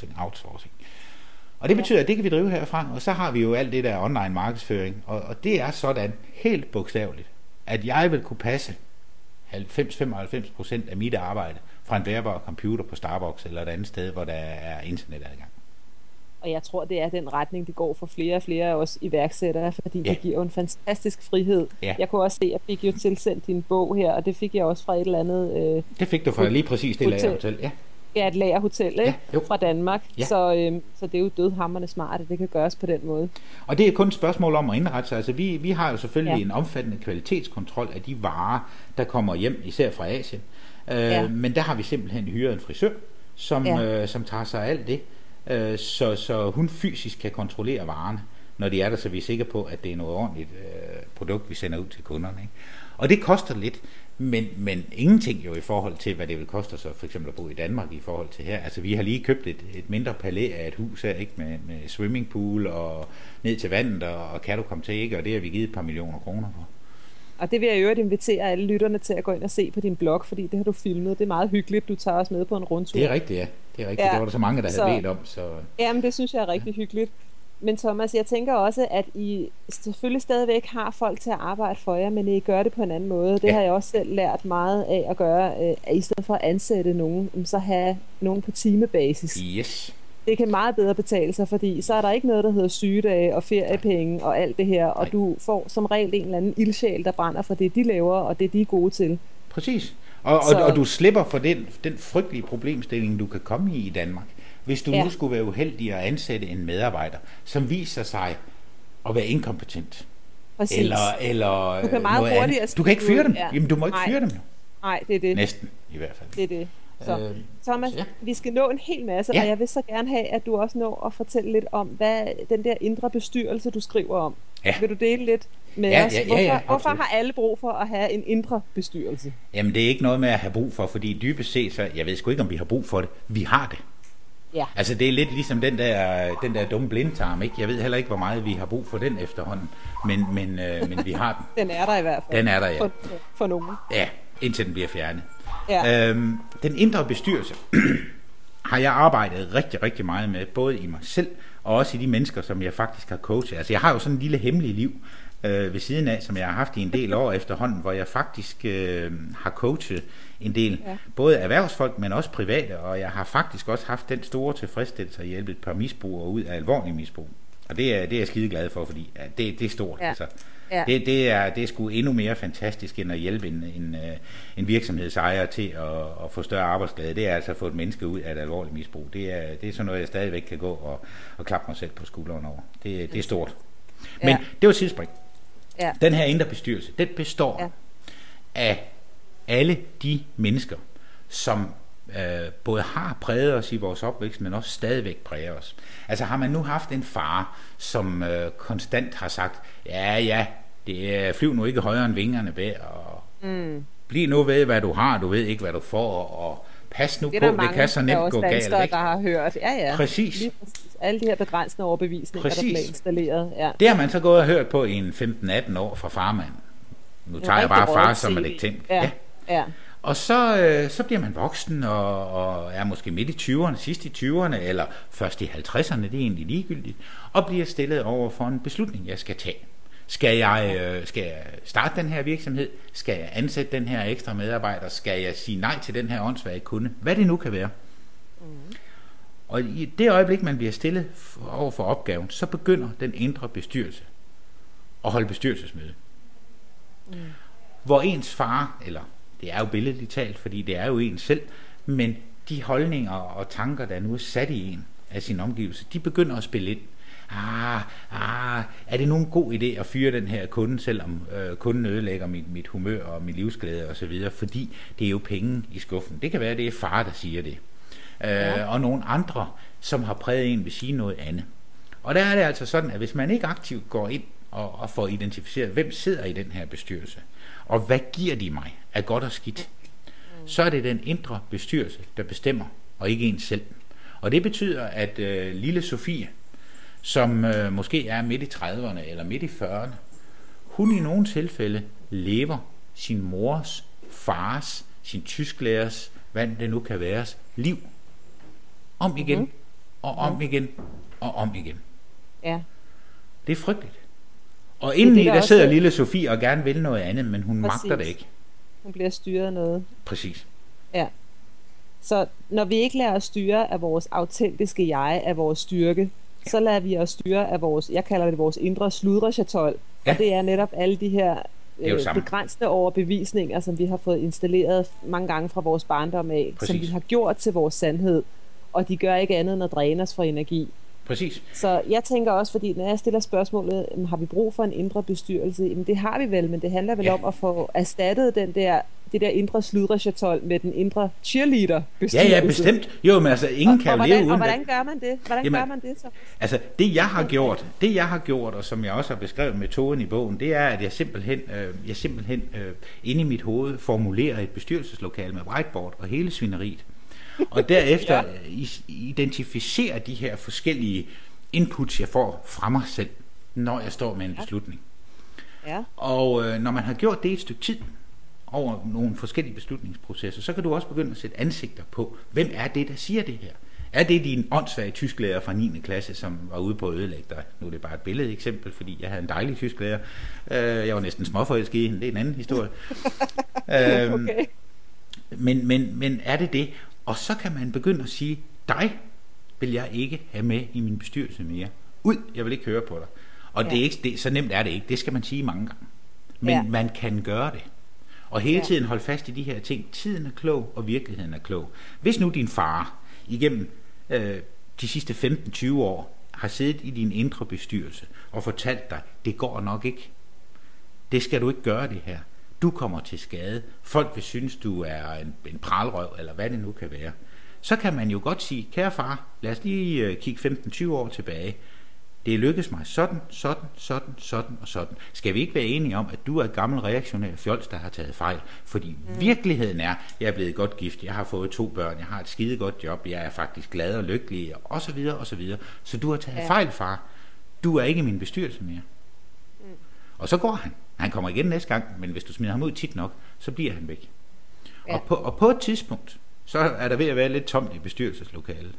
B: Og det betyder, at det kan vi drive herfra, og så har vi jo alt det der online markedsføring, og det er sådan helt bogstaveligt, at jeg vil kunne passe 90-95% af mit arbejde fra en bærbar computer på Starbucks eller et andet sted, hvor der er internetadgang.
A: Og jeg tror, det er den retning, det går for flere og flere af os iværksættere, fordi det giver jo en fantastisk frihed. Ja. Jeg kunne også se, at jeg fik jo tilsendt din bog her, og det fik jeg også fra et eller andet...
B: det fik du fra lige præcis det lagerhotel, ja.
A: Ja, et lagerhotel fra Danmark, så det er jo dødhamrende smart, at det kan gøres på den måde.
B: Og det er kun et spørgsmål om at indrette sig. Altså vi har jo selvfølgelig en omfattende kvalitetskontrol af de varer, der kommer hjem, især fra Asien. Men der har vi simpelthen hyret en frisør, som tager sig af alt det, så hun fysisk kan kontrollere varerne, når de er der, så vi er sikre på, at det er noget ordentligt produkt, vi sender ud til kunderne. Ikke? Og det koster lidt, men ingenting jo i forhold til, hvad det vil koste så for eksempel at bo i Danmark i forhold til her. Altså vi har lige købt et mindre palæ af et hus her, ikke, med swimmingpool og ned til vandet, og kan du komme til, ikke? Og det har vi givet et par millioner kroner for.
A: Og det vil jeg i øvrigt invitere alle lytterne til at gå ind og se på din blog, fordi det har du filmet. Det er meget hyggeligt. Du tager os med på en rundtur.
B: Det er rigtigt, ja. Det er rigtigt. Det var der så mange, der havde bedt om. Så...
A: Jamen, det synes jeg er rigtig hyggeligt. Men Thomas, jeg tænker også, at I selvfølgelig stadigvæk har folk til at arbejde for jer, men I gør det på en anden måde. Det har jeg også selv lært meget af at gøre, at i stedet for at ansætte nogen, så have nogen på timebasis.
B: Yes.
A: Det kan meget bedre betale sig, fordi så er der ikke noget, der hedder sygedage og feriepenge og alt det her, og du får som regel en eller anden ildsjæl, der brænder for det, de laver, og det de er gode til.
B: Præcis. Og du slipper for den frygtelige problemstilling, du kan komme i Danmark. Hvis du nu skulle være uheldig at ansætte en medarbejder, som viser sig at være inkompetent.
A: Præcis.
B: Eller
A: du kan meget
B: noget andet. Du kan ikke fyre dem. Jamen, du må ikke fyre dem.
A: Nej, det er det.
B: Næsten, i hvert fald.
A: Det er det. Så, Thomas, vi skal nå en hel masse, og jeg vil så gerne have, at du også når at fortælle lidt om, hvad den der indre bestyrelse, du skriver om. Ja. Vil du dele lidt med os? Hvorfor har alle brug for at have en indre bestyrelse?
B: Jamen, det er ikke noget med at have brug for, fordi dybest set, så jeg ved sgu ikke, om vi har brug for det. Vi har det. Ja. Altså, det er lidt ligesom den der dumme blindtarm, ikke? Jeg ved heller ikke, hvor meget vi har brug for den efterhånden, men vi har den.
A: Den er der i hvert fald.
B: Den er der, ja.
A: For nogen.
B: Ja, indtil den bliver fjernet. Ja. Den indre bestyrelse har jeg arbejdet rigtig, rigtig meget med, både i mig selv og også i de mennesker, som jeg faktisk har coachet. Altså jeg har jo sådan en lille hemmelig liv ved siden af, som jeg har haft i en del år efterhånden, hvor jeg faktisk har coachet en del, både erhvervsfolk, men også private, og jeg har faktisk også haft den store tilfredsstillelse at hjælpe et par misbrugere ud af alvorlig misbrug. Og det er jeg skide glad for, fordi det er stort. Ja. Altså. Ja. Det er sgu endnu mere fantastisk, end at hjælpe en virksomhedsejer til at få større arbejdsglæde. Det er altså at få et menneske ud af et alvorligt misbrug. Det er sådan noget, jeg stadigvæk kan gå og klappe mig selv på skulderen over. Det er stort. Men det var sidespring. Ja. Den her indre bestyrelse, den består af alle de mennesker, som både har præget os i vores opvækst, men også stadigvæk præger os. Altså har man nu haft en far, som konstant har sagt, flyv nu ikke højere end vingerne bag, og bliv nu ved, hvad du har, du ved ikke, hvad du får, og pas nu på, det kan så nemt gå galt.
A: Der har hørt. Ja.
B: Præcis.
A: Alle de her begrænsende overbevisninger, der bliver installeret. Ja.
B: Det har man så gået og hørt på i en 15-18 år fra farmand. Nu tager jeg bare far som et eksempel. Ja. Og så bliver man voksen og er måske midt i 20'erne, sidst i 20'erne, eller først i 50'erne, det er egentlig ligegyldigt, og bliver stillet over for en beslutning, jeg skal tage. Skal jeg starte den her virksomhed? Skal jeg ansætte den her ekstra medarbejder? Skal jeg sige nej til den her åndssvage kunde? Hvad det nu kan være. Og i det øjeblik, man bliver stillet over for opgaven, så begynder den indre bestyrelse at holde bestyrelsesmøde. Hvor ens far, eller det er jo billedligt talt, fordi det er jo en selv, men de holdninger og tanker, der nu er sat i en af sin omgivelse, de begynder at spille ind. Er det nogen god idé at fyre den her kunde, selvom kunden ødelægger mit humør og min livsglæde og så videre, fordi det er jo penge i skuffen. Det kan være, det er far, der siger det. Og nogle andre, som har præget en, vil sige noget andet. Og der er det altså sådan, at hvis man ikke aktivt går ind og får identificeret, hvem sidder i den her bestyrelse, og hvad giver de mig af godt og skidt, så er det den indre bestyrelse, der bestemmer, og ikke en selv. Og det betyder, at lille Sofie, som måske er midt i 30'erne eller midt i 40'erne, hun i nogle tilfælde lever sin mors, fars, sin tysklærers, hvad det nu kan være, liv. Om igen, og om igen, og om igen.
A: Ja.
B: Det er frygteligt. Og indeni der sidder lille Sofie og gerne vil noget andet, men hun magter det ikke.
A: Hun bliver styret af noget.
B: Præcis.
A: Ja. Så når vi ikke lader os styre af vores autentiske jeg, af vores styrke, så lader vi os styre af vores, jeg kalder det vores indre sludrechatol. Og det er netop alle de her begrænsende overbevisninger, som vi har fået installeret mange gange fra vores barndom af, som vi har gjort til vores sandhed. Og de gør ikke andet end at dræne os for energi.
B: Præcis.
A: Så jeg tænker også, fordi når jeg stiller spørgsmålet, har vi brug for en indre bestyrelse? Jamen det har vi vel, men det handler vel om at få erstattet det der indre sludrechatol med den indre cheerleader-bestyrelse.
B: Ja, bestemt. Jo, men altså, ingen kan jo leve uden.
A: Og hvordan gør man det? Gør man det så?
B: Altså, det jeg har gjort, og som jeg også har beskrevet metoden i bogen, det er, at jeg simpelthen inde i mit hoved formulerer et bestyrelseslokale med whiteboard og hele svineriet. Og derefter identificere de her forskellige inputs, jeg får fra mig selv, når jeg står med en beslutning.
A: Ja.
B: Og når man har gjort det et stykke tid, over nogle forskellige beslutningsprocesser, så kan du også begynde at sætte ansigter på, hvem er det, der siger det her? Er det din åndssvage tysklærer fra 9. klasse, som var ude på at ødelægge dig? Nu er det bare et billede eksempel, fordi jeg havde en dejlig tysklærer. Jeg var næsten småforelsket i hende, det er en anden historie.
A: Okay.
B: Men er det det? Og så kan man begynde at sige, dig vil jeg ikke have med i min bestyrelse mere. Ud, jeg vil ikke høre på dig. Og det er ikke, så nemt er det ikke, det skal man sige mange gange. Men man kan gøre det. Og hele tiden holde fast i de her ting. Tiden er klog, og virkeligheden er klog. Hvis nu din far igennem de sidste 15-20 år har siddet i din indre bestyrelse og fortalt dig, det går nok ikke. Det skal du ikke gøre det her. Du kommer til skade. Folk vil synes, du er en pralrøv, eller hvad det nu kan være. Så kan man jo godt sige, kære far, lad os lige kigge 15-20 år tilbage. Det lykkedes mig sådan og sådan. Skal vi ikke være enige om, at du er et gammel reaktionær fjols, der har taget fejl? Fordi virkeligheden er, jeg er blevet godt gift, jeg har fået 2 børn, jeg har et skide godt job, jeg er faktisk glad og lykkelig, og så videre, og så videre. Så du har taget fejl, far. Du er ikke i min bestyrelse mere. Og så går han. Han kommer igen næste gang, men hvis du smider ham ud tit nok, så bliver han væk. Ja. Og på et tidspunkt, så er der ved at være lidt tomt i bestyrelseslokalet.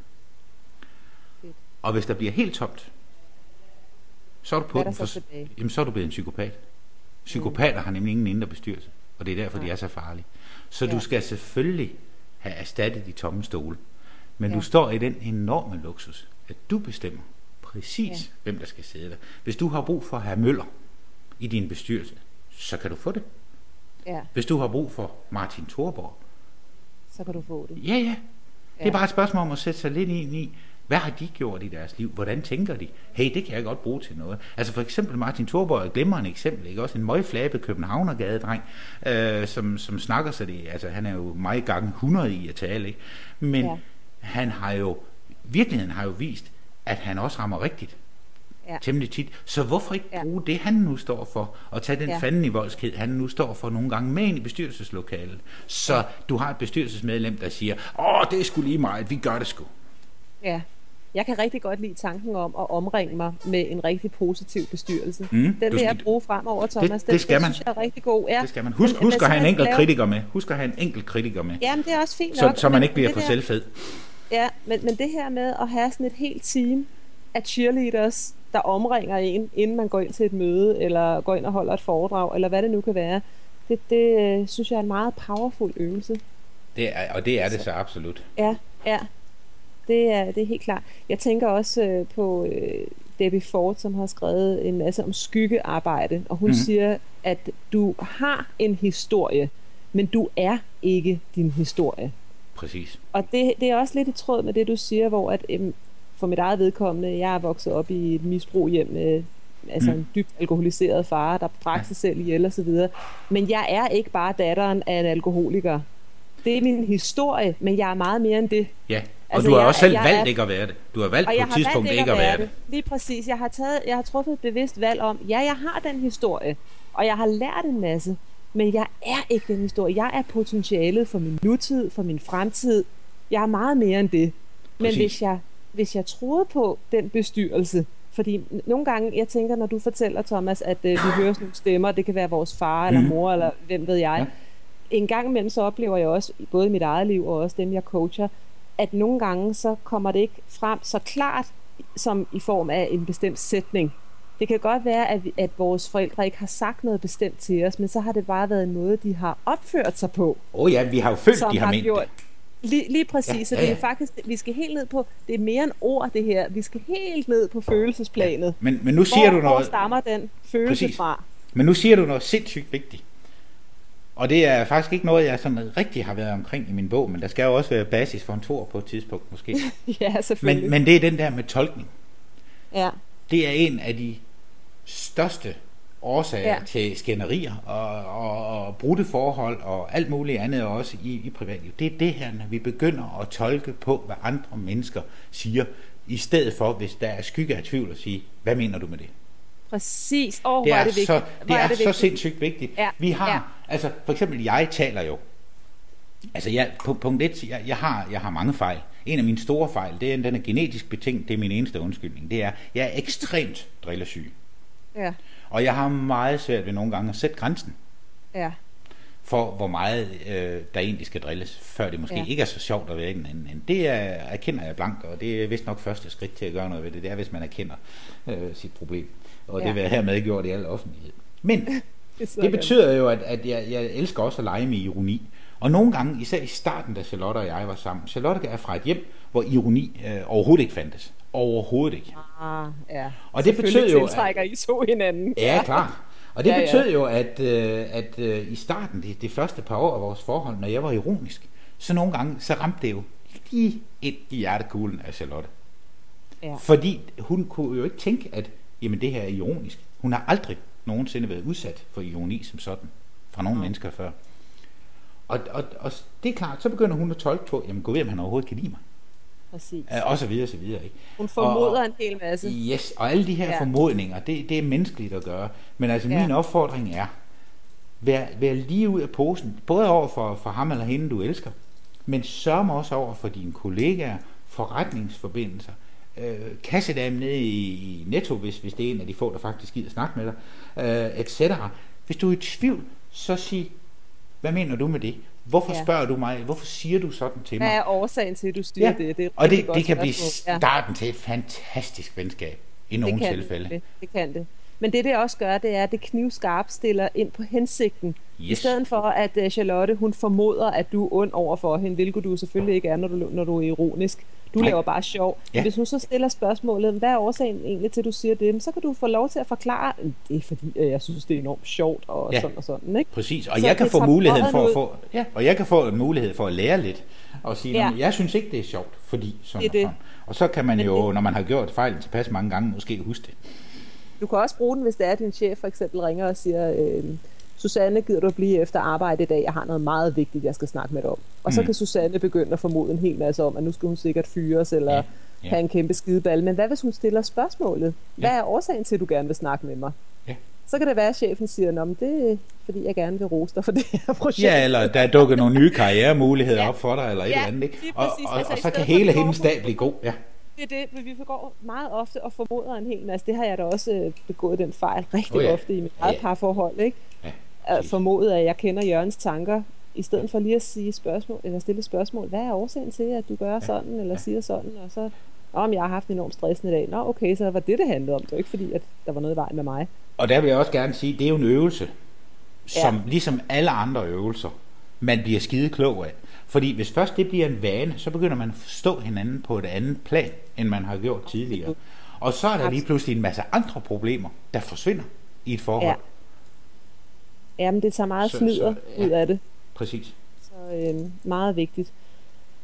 B: Og hvis der bliver helt tomt, så er du på den så er du blevet en psykopat. Psykopater har nemlig ingen indre bestyrelse, og det er derfor, de er så farlige. Så du skal selvfølgelig have erstattet de tomme stole. Men du står i den enorme luksus, at du bestemmer præcis, hvem der skal sidde der. Hvis du har brug for at have Møller i din bestyrelse, så kan du få det. Ja. Hvis du har brug for Martin Thorborg,
A: så kan du få det.
B: Ja. Det er bare et spørgsmål om at sætte sig lidt ind i, hvad har de gjort i deres liv? Hvordan tænker de? Hey, det kan jeg godt bruge til noget. Altså for eksempel Martin Thorborg, jeg glemmer en eksempel, ikke? Også en møgflabe københavnergadedreng, som snakker sig det. Altså han er jo meget gange 100 i at tale, ikke? Men virkeligheden har jo vist, at han også rammer rigtigt. Temmelig tit. Så hvorfor ikke bruge det, han nu står for, og tage den fanden i voldsked, han nu står for nogle gange med ind i bestyrelseslokalet. Så du har et bestyrelsesmedlem, der siger, det er sgu lige meget, vi gør det sgu. Ja.
A: Jeg kan rigtig godt lide tanken om at omringe mig med en rigtig positiv bestyrelse. Den vil jeg bruge fremover, Thomas.
B: Det skal man.
A: Det synes jeg er rigtig god. Ja.
B: Det skal man. Husk at have en enkelt kritiker med. Husk at have en enkelt kritiker med.
A: Jamen, det er også fint nok.
B: Så man ikke bliver for selvfed.
A: Ja, men det her med at have sådan et helt team af cheerleaders, der omringer en, inden man går ind til et møde, eller går ind og holder et foredrag, eller hvad det nu kan være, det synes jeg er en meget powerful øvelse.
B: Det er det så absolut.
A: Ja. Det er helt klart. Jeg tænker også på Debbie Ford, som har skrevet en masse om skyggearbejde, og hun siger, at du har en historie, men du er ikke din historie.
B: præcis.
A: Og det er også lidt i tråd med det, du siger, hvor at for mit eget vedkommende, jeg er vokset op i et misbrug hjem med en dybt alkoholiseret far, der drak sig selv ihjel og så videre. Men jeg er ikke bare datteren af en alkoholiker. Det er min historie, men jeg er meget mere end det.
B: Ja, og du har også selv valgt ikke at være det. Du har valgt på et tidspunkt ikke at være det.
A: Lige præcis. Jeg har truffet et bevidst valg om, ja, jeg har den historie, og jeg har lært en masse, men jeg er ikke den historie. Jeg er potentialet for min nutid, for min fremtid. Jeg er meget mere end det. Men hvis jeg troede på den bestyrelse, fordi nogle gange, jeg tænker, når du fortæller, Thomas, at vi hører sådan nogle stemmer, det kan være vores far eller mor, eller hvem ved jeg. En gang imellem, så oplever jeg også, både i mit eget liv og også dem, jeg coacher, at nogle gange, så kommer det ikke frem så klart, som i form af en bestemt sætning. Det kan godt være, at vores forældre ikke har sagt noget bestemt til os, men så har det bare været en måde, de har opført sig på.
B: Ja, vi har jo følt, de har ment det.
A: Lige præcis, så det er faktisk, vi skal helt ned på, det er mere end ord det her, vi skal helt ned på følelsesplanet.
B: Ja, men nu siger du noget...
A: Hvor stammer den følelse fra?
B: Men nu siger du noget sindssygt vigtigt. Og det er faktisk ikke noget, jeg sådan rigtig har været omkring i min bog, men der skal jo også være basis for en toer på et tidspunkt måske.
A: Ja, selvfølgelig.
B: Men det er den der med tolkning.
A: Ja.
B: Det er en af de største årsager til skænderier og brudte forhold og alt muligt andet også i privatliv. Det er det her, når vi begynder at tolke på, hvad andre mennesker siger, i stedet for, hvis der er skygge af tvivl, at sige, hvad mener du med det?
A: Præcis. Det er vigtigt.
B: Det er så sindssygt vigtigt. Ja. Vi har, altså for eksempel, jeg taler jo. Altså på punkt 1, jeg har mange fejl. En af mine store fejl, den er genetisk betinget, det er min eneste undskyldning. Det er, jeg er ekstremt drillesyg. Ja. Og jeg har meget svært ved nogle gange at sætte grænsen. Ja. For hvor meget der egentlig skal drilles, før det måske ikke er så sjovt at være en anden. Det erkender jeg blankt, og det er vist nok første skridt til at gøre noget ved det. Det er, hvis man erkender sit problem. Og det vil jeg hermed gjort i al offentlighed. Men det betyder jo, at jeg elsker også at lege med ironi. Og nogle gange, især i starten, da Charlotte og jeg var sammen. Charlotte er fra et hjem, hvor ironi overhovedet ikke fandtes. Overhovedet ikke. Og det betød jo,
A: tiltrækker I så hinanden.
B: Ja, klart. Og det betød jo, at i starten, det første par år af vores forhold, når jeg var ironisk, så nogle gange, så ramte det jo lige ind i hjertekuglen af Charlotte. Ja. Fordi hun kunne jo ikke tænke, at jamen, det her er ironisk. Hun har aldrig nogensinde været udsat for ironi som sådan, fra nogle mennesker før. Og det er klart, så begynder hun at tolke på, jamen gå ved, om han overhovedet kan lide mig.
A: Præcis.
B: Og så videre, så videre. Ikke?
A: Hun formoder en hel masse.
B: Yes, og alle de her formodninger, det er menneskeligt at gøre. Men altså min opfordring er, vær lige ud af posen, både over for ham eller hende, du elsker, men sørg mig også over for dine kollegaer, forretningsforbindelser, kassedamen nede i Netto, hvis det er en af de få, der faktisk gider snakke med dig, etc. Hvis du er i tvivl, så sig, hvad mener du med det? Hvorfor spørger du mig? Hvorfor siger du sådan til mig?
A: Hvad er årsagen til, at du siger det?
B: Og det kan blive starten til et fantastisk venskab i nogle tilfælde.
A: Det kan det. Men det også gør, det er, at det knivskarpt stiller ind på hensigten. Yes. I stedet for, at Charlotte, hun formoder, at du er ond over for hende, hvilket du selvfølgelig ikke er, når du er ironisk. Du laver bare sjov. Ja. Hvis hun så stiller spørgsmålet, hvad er årsagen egentlig til, at du siger det, så kan du få lov til at forklare, det er fordi, jeg synes, det er enormt sjovt og sådan og sådan. Ikke?
B: Præcis, og jeg kan få muligheden for at få, og jeg kan få en mulighed for at lære lidt, og sige, jeg synes ikke, det er sjovt, fordi sådan og sådan. Og så kan man jo, når man har gjort fejl tilpas mange gange, måske huske det.
A: Du kan også bruge den, hvis det er, at din chef for eksempel ringer og siger, Susanne, gider du at blive efter arbejde i dag? Jeg har noget meget vigtigt, jeg skal snakke med dig om. Og så kan Susanne begynde at formode en hel masse om, at nu skal hun sikkert fyres eller have en kæmpe skideball. Men hvad hvis hun stiller spørgsmålet? Hvad er årsagen til, at du gerne vil snakke med mig? Ja. Så kan det være, at chefen siger, nå, men det er, fordi jeg gerne vil rose dig for det her projekt.
B: Ja, eller der dukker nogle nye karrieremuligheder op for dig, eller et eller andet. Ikke? Og så kan hele hendes dag blive god. Ja.
A: Det er det, men vi forgår meget ofte og formoder en hel masse. Det har jeg da også begået den fejl rigtig ofte i mit eget parforhold, ikke? Ja, formodet, at jeg kender Jørgens tanker, i stedet for lige at sige spørgsmål, eller stille spørgsmål. Hvad er årsagen til, at du gør sådan, eller siger sådan, og så, om jeg har haft en enormt stressende dag. Nå, okay, så var det handlede om. Det var ikke fordi, at der var noget i vejen med mig.
B: Og der vil jeg også gerne sige, det er jo en øvelse, som ligesom alle andre øvelser, man bliver skide klog af. Fordi hvis først det bliver en vane, så begynder man at forstå hinanden på et andet plan, end man har gjort tidligere. Og så er der lige pludselig en masse andre problemer, der forsvinder i et forhold.
A: Jamen, det tager meget fnider ud af det.
B: Præcis.
A: Så meget vigtigt.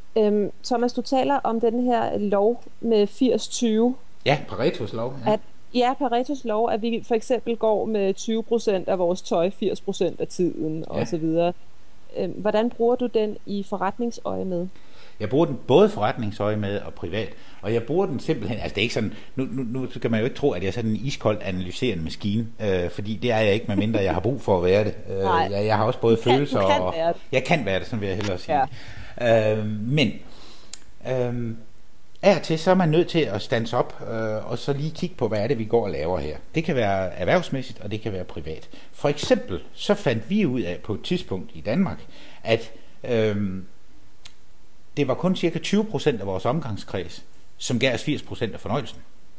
A: Thomas, du taler om den her lov med 80-20.
B: Ja, Paretos lov. Ja.
A: Paretos lov, at vi for eksempel går med 20% af vores tøj 80% af tiden, og så videre. Hvordan bruger du den i forretningsøje med?
B: Jeg bruger den både forretningsøje med og privat. Og jeg bruger den simpelthen, altså det er ikke sådan, nu kan man jo ikke tro, at jeg er sådan en iskold analyserende maskine, fordi det er jeg ikke, medmindre jeg har brug for at være det. Jeg har også både følelser og... Jeg kan være det, sådan vil jeg hellere sige. Ja. Men af og til, så er man nødt til at stands op, og så lige kigge på, hvad er det, vi går og laver her. Det kan være erhvervsmæssigt, og det kan være privat. For eksempel, så fandt vi ud af på et tidspunkt i Danmark, at det var kun cirka 20% af vores omgangskreds, som gav os 80% af fornøjelsen.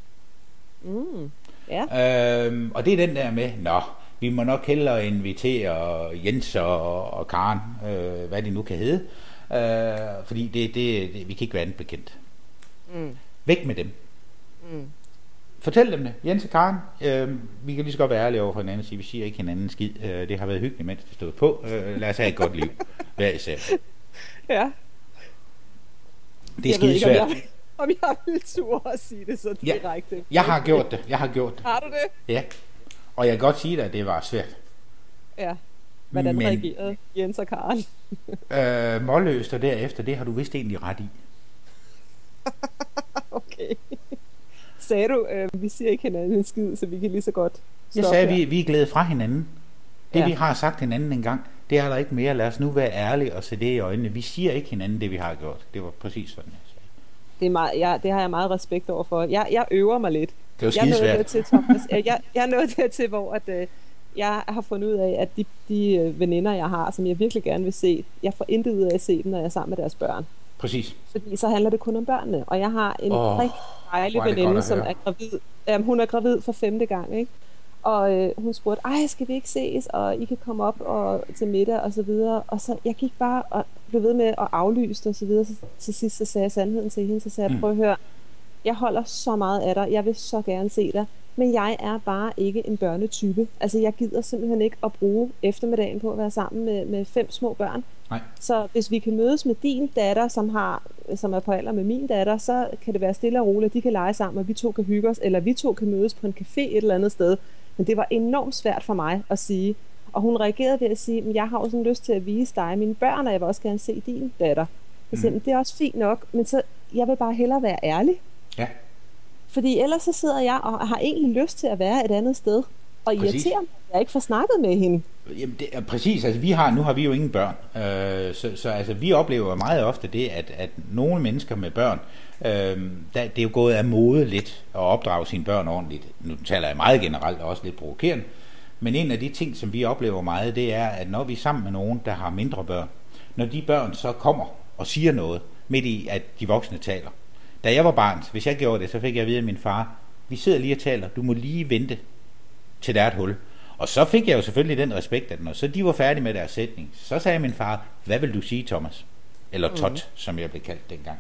B: Og det er den der med, vi må nok hellere invitere Jens og Karen, hvad de nu kan hedde, fordi vi kan ikke være andet bekendt. Væk med dem. Fortæl dem det. Jens og Karen, vi kan lige så godt være ærlige over for hinanden og sige, vi siger ikke hinanden skid. Det har været hyggeligt, mens det stod på. Lad os have et godt liv. Hver især.
A: Ja.
B: Det er skidesvært.
A: Om jeg vil turde at sige det så direkte.
B: Ja, jeg har gjort det.
A: Har du det?
B: Ja. Og jeg kan godt sige dig, at det var svært.
A: Ja. Hvordan reagerede Jens og Karen?
B: Målløst og derefter, det har du vist egentlig ret i.
A: Okay. Sagde du, vi siger ikke hinanden en skid, så vi kan lige så godt stoppe.
B: Jeg sagde, vi er glædet fra hinanden. Det vi har sagt hinanden en gang, det er der ikke mere. Lad os nu være ærlige og se det i øjnene. Vi siger ikke hinanden det, vi har gjort. Det var præcis sådan, jeg sagde.
A: Det har jeg meget respekt over for. Jeg øver mig lidt.
B: Det er jo skidesvært.
A: Jeg er nået dertil, hvor at, jeg har fundet ud af, at de veninder, jeg har, som jeg virkelig gerne vil se, jeg får intet ud af at se dem, når jeg er sammen med deres børn.
B: Præcis.
A: Fordi så handler det kun om børnene. Og jeg har en rigtig dejlig veninde, som er gravid. Hun er gravid for 5. gang, ikke? Og hun spurgte, skal vi ikke ses, og I kan komme op til middag og så videre. Og så jeg gik bare og blev ved med at aflyse og så videre. Så til sidst så sagde jeg sandheden til hende, så sagde jeg, prøv at høre, jeg holder så meget af dig, jeg vil så gerne se dig, men jeg er bare ikke en børnetype. Altså jeg gider simpelthen ikke at bruge eftermiddagen på at være sammen med 5 små børn. Nej. Så hvis vi kan mødes med din datter, som er på alder med min datter, så kan det være stille og roligt, de kan lege sammen, og vi 2 kan hygge os, eller vi 2 kan mødes på en café et eller andet sted. Men det var enormt svært for mig at sige. Og hun reagerede ved at sige, jeg har jo sådan lyst til at vise dig mine børn, og jeg vil også gerne se din datter. Jeg siger, det er også fint nok, men så jeg vil bare hellere være ærlig. Ja. Fordi ellers så sidder jeg og har egentlig lyst til at være et andet sted, og irriterer mig, at jeg ikke får snakket med hende.
B: Jamen det er præcis, altså nu har vi jo ingen børn, så altså vi oplever meget ofte det, at nogle mennesker med børn, det er jo gået af mode lidt at opdrage sine børn ordentligt. Nu taler jeg meget generelt og også lidt provokerende, men en af de ting, som vi oplever meget, det er, at når vi er sammen med nogen, der har mindre børn, når de børn så kommer og siger noget, midt i at de voksne taler. Da jeg var barn, hvis jeg gjorde det, så fik jeg at vide af min far, vi sidder lige og taler, du må lige vente til der er et hul. Og så fik jeg jo selvfølgelig den respekt, at når så de var færdige med deres sætning, så sagde min far, hvad vil du sige, Thomas? Eller Tot, som jeg blev kaldt dengang.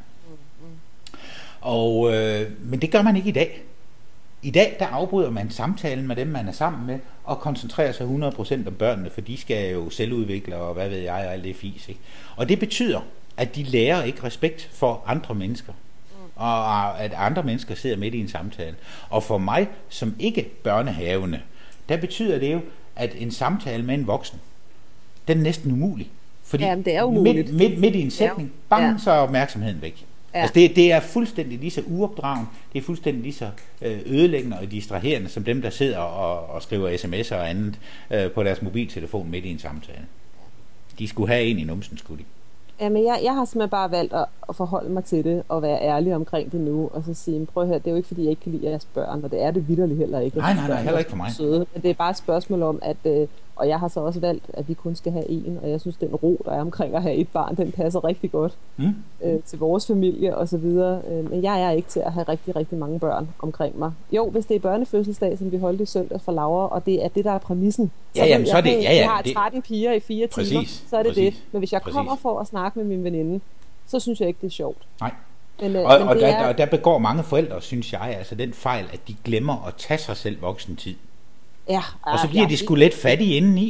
B: Og, men det gør man ikke i dag. I dag, der afbryder man samtalen med dem, man er sammen med, og koncentrerer sig 100% om børnene, for de skal jo selvudvikle, og hvad ved jeg, og alt det fis, ikke? Og det betyder, at de lærer ikke respekt for andre mennesker. Og at andre mennesker sidder midt i en samtale. Og for mig, som ikke børnehavende, der betyder det jo, at en samtale med en voksen, den er næsten umulig. Fordi
A: det er umuligt.
B: Midt i en sætning, så er opmærksomheden væk. Ja. Altså det er fuldstændig lige så uopdragen, det er fuldstændig lige så ødelæggende og distraherende, som dem, der sidder og skriver sms'er og andet på deres mobiltelefon midt i en samtale. De skulle have en i numsen, skulle de.
A: Jamen, jeg har simpelthen bare valgt at forholde mig til det, og være ærlig omkring det nu, og så sige, prøv at høre, det er jo ikke, fordi jeg ikke kan lide jeres børn, og det er det vitterligt heller ikke.
B: Nej, heller ikke for mig.
A: Søde. Men det er bare et spørgsmål om, at, og jeg har så også valgt, at vi kun skal have en, og jeg synes, den ro, der er omkring at have et barn, den passer rigtig godt til vores familie og så videre. Men jeg er ikke til at have rigtig, rigtig mange børn omkring mig. Jo, hvis det er børnefødselsdag, som vi holdt i søndag for Laura, og det er det, der er præmissen. Så
B: jamen, så er det,
A: jeg har 13 piger i 4 timer, så er det det. Men hvis jeg kommer for at snakke med min veninde, så synes jeg ikke, det er sjovt. Nej.
B: Men der begår mange forældre, synes jeg, altså den fejl, at de glemmer at tage sig selv voksentid. Ja, og så bliver de sgu lidt fattige indeni.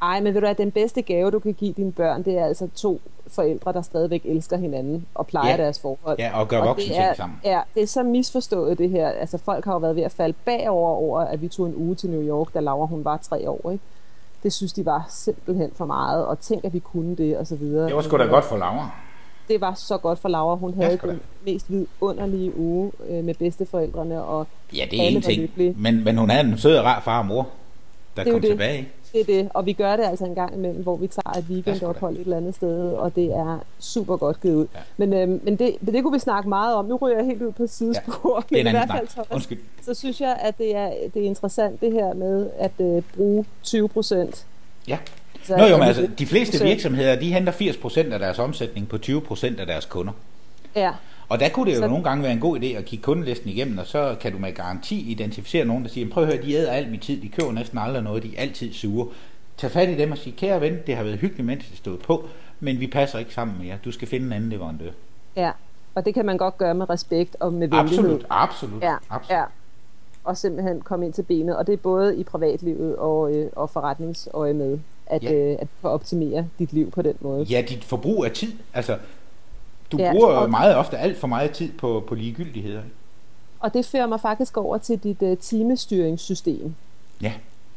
A: Ej, men ved du at den bedste gave, du kan give dine børn, det er altså 2 forældre, der stadigvæk elsker hinanden og plejer deres forhold.
B: Ja, og gør voksne ting sammen.
A: Ja, det er så misforstået det her. Altså folk har jo været ved at falde bagover over, at vi tog en uge til New York, da Laura hun var 3 år, ikke? Det synes de var simpelthen for meget, og tænk, at vi kunne det, og så videre.
B: Det var sgu da godt for Laura.
A: Det var så godt for Laura. Hun havde den mest vidunderlige uge med bedsteforældrene, og
B: ja, det er en ting. Men hun havde en sød og rar far og mor, der kom tilbage.
A: Det er det, og vi gør det altså en gang imellem, hvor vi tager et weekendophold et eller andet sted, og det er super godt givet ud. Ja. Men det kunne vi snakke meget om. Nu ryger jeg helt ud på sidespor.
B: Ja, men i hvert fald, Thomas,
A: så synes jeg, at det er interessant det her med at bruge 20%.
B: Ja. Nå jo, men altså, de fleste virksomheder, de henter 80% af deres omsætning på 20% af deres kunder.
A: Ja.
B: Og der kunne det jo nogle gange være en god idé at kigge kundelisten igennem, og så kan du med garanti identificere nogen, der siger, prøv at høre, de æder alt min tid, de køber næsten aldrig noget, de er altid sure. Tag fat i dem og sige, kære ven, det har været hyggeligt, mens det stod på, men vi passer ikke sammen med jer. Du skal finde en anden leverandør. Ja,
A: og det kan man godt gøre med respekt og med venlighed.
B: Absolut.
A: Ja. Og simpelthen komme ind til benet, og det er både i privatlivet og forretningsøje med, at optimere dit liv på den måde.
B: Ja, dit forbrug af tid, altså du bruger meget ofte alt for meget tid på ligegyldigheder.
A: Og det fører mig faktisk over til dit timestyringssystem.
B: Ja.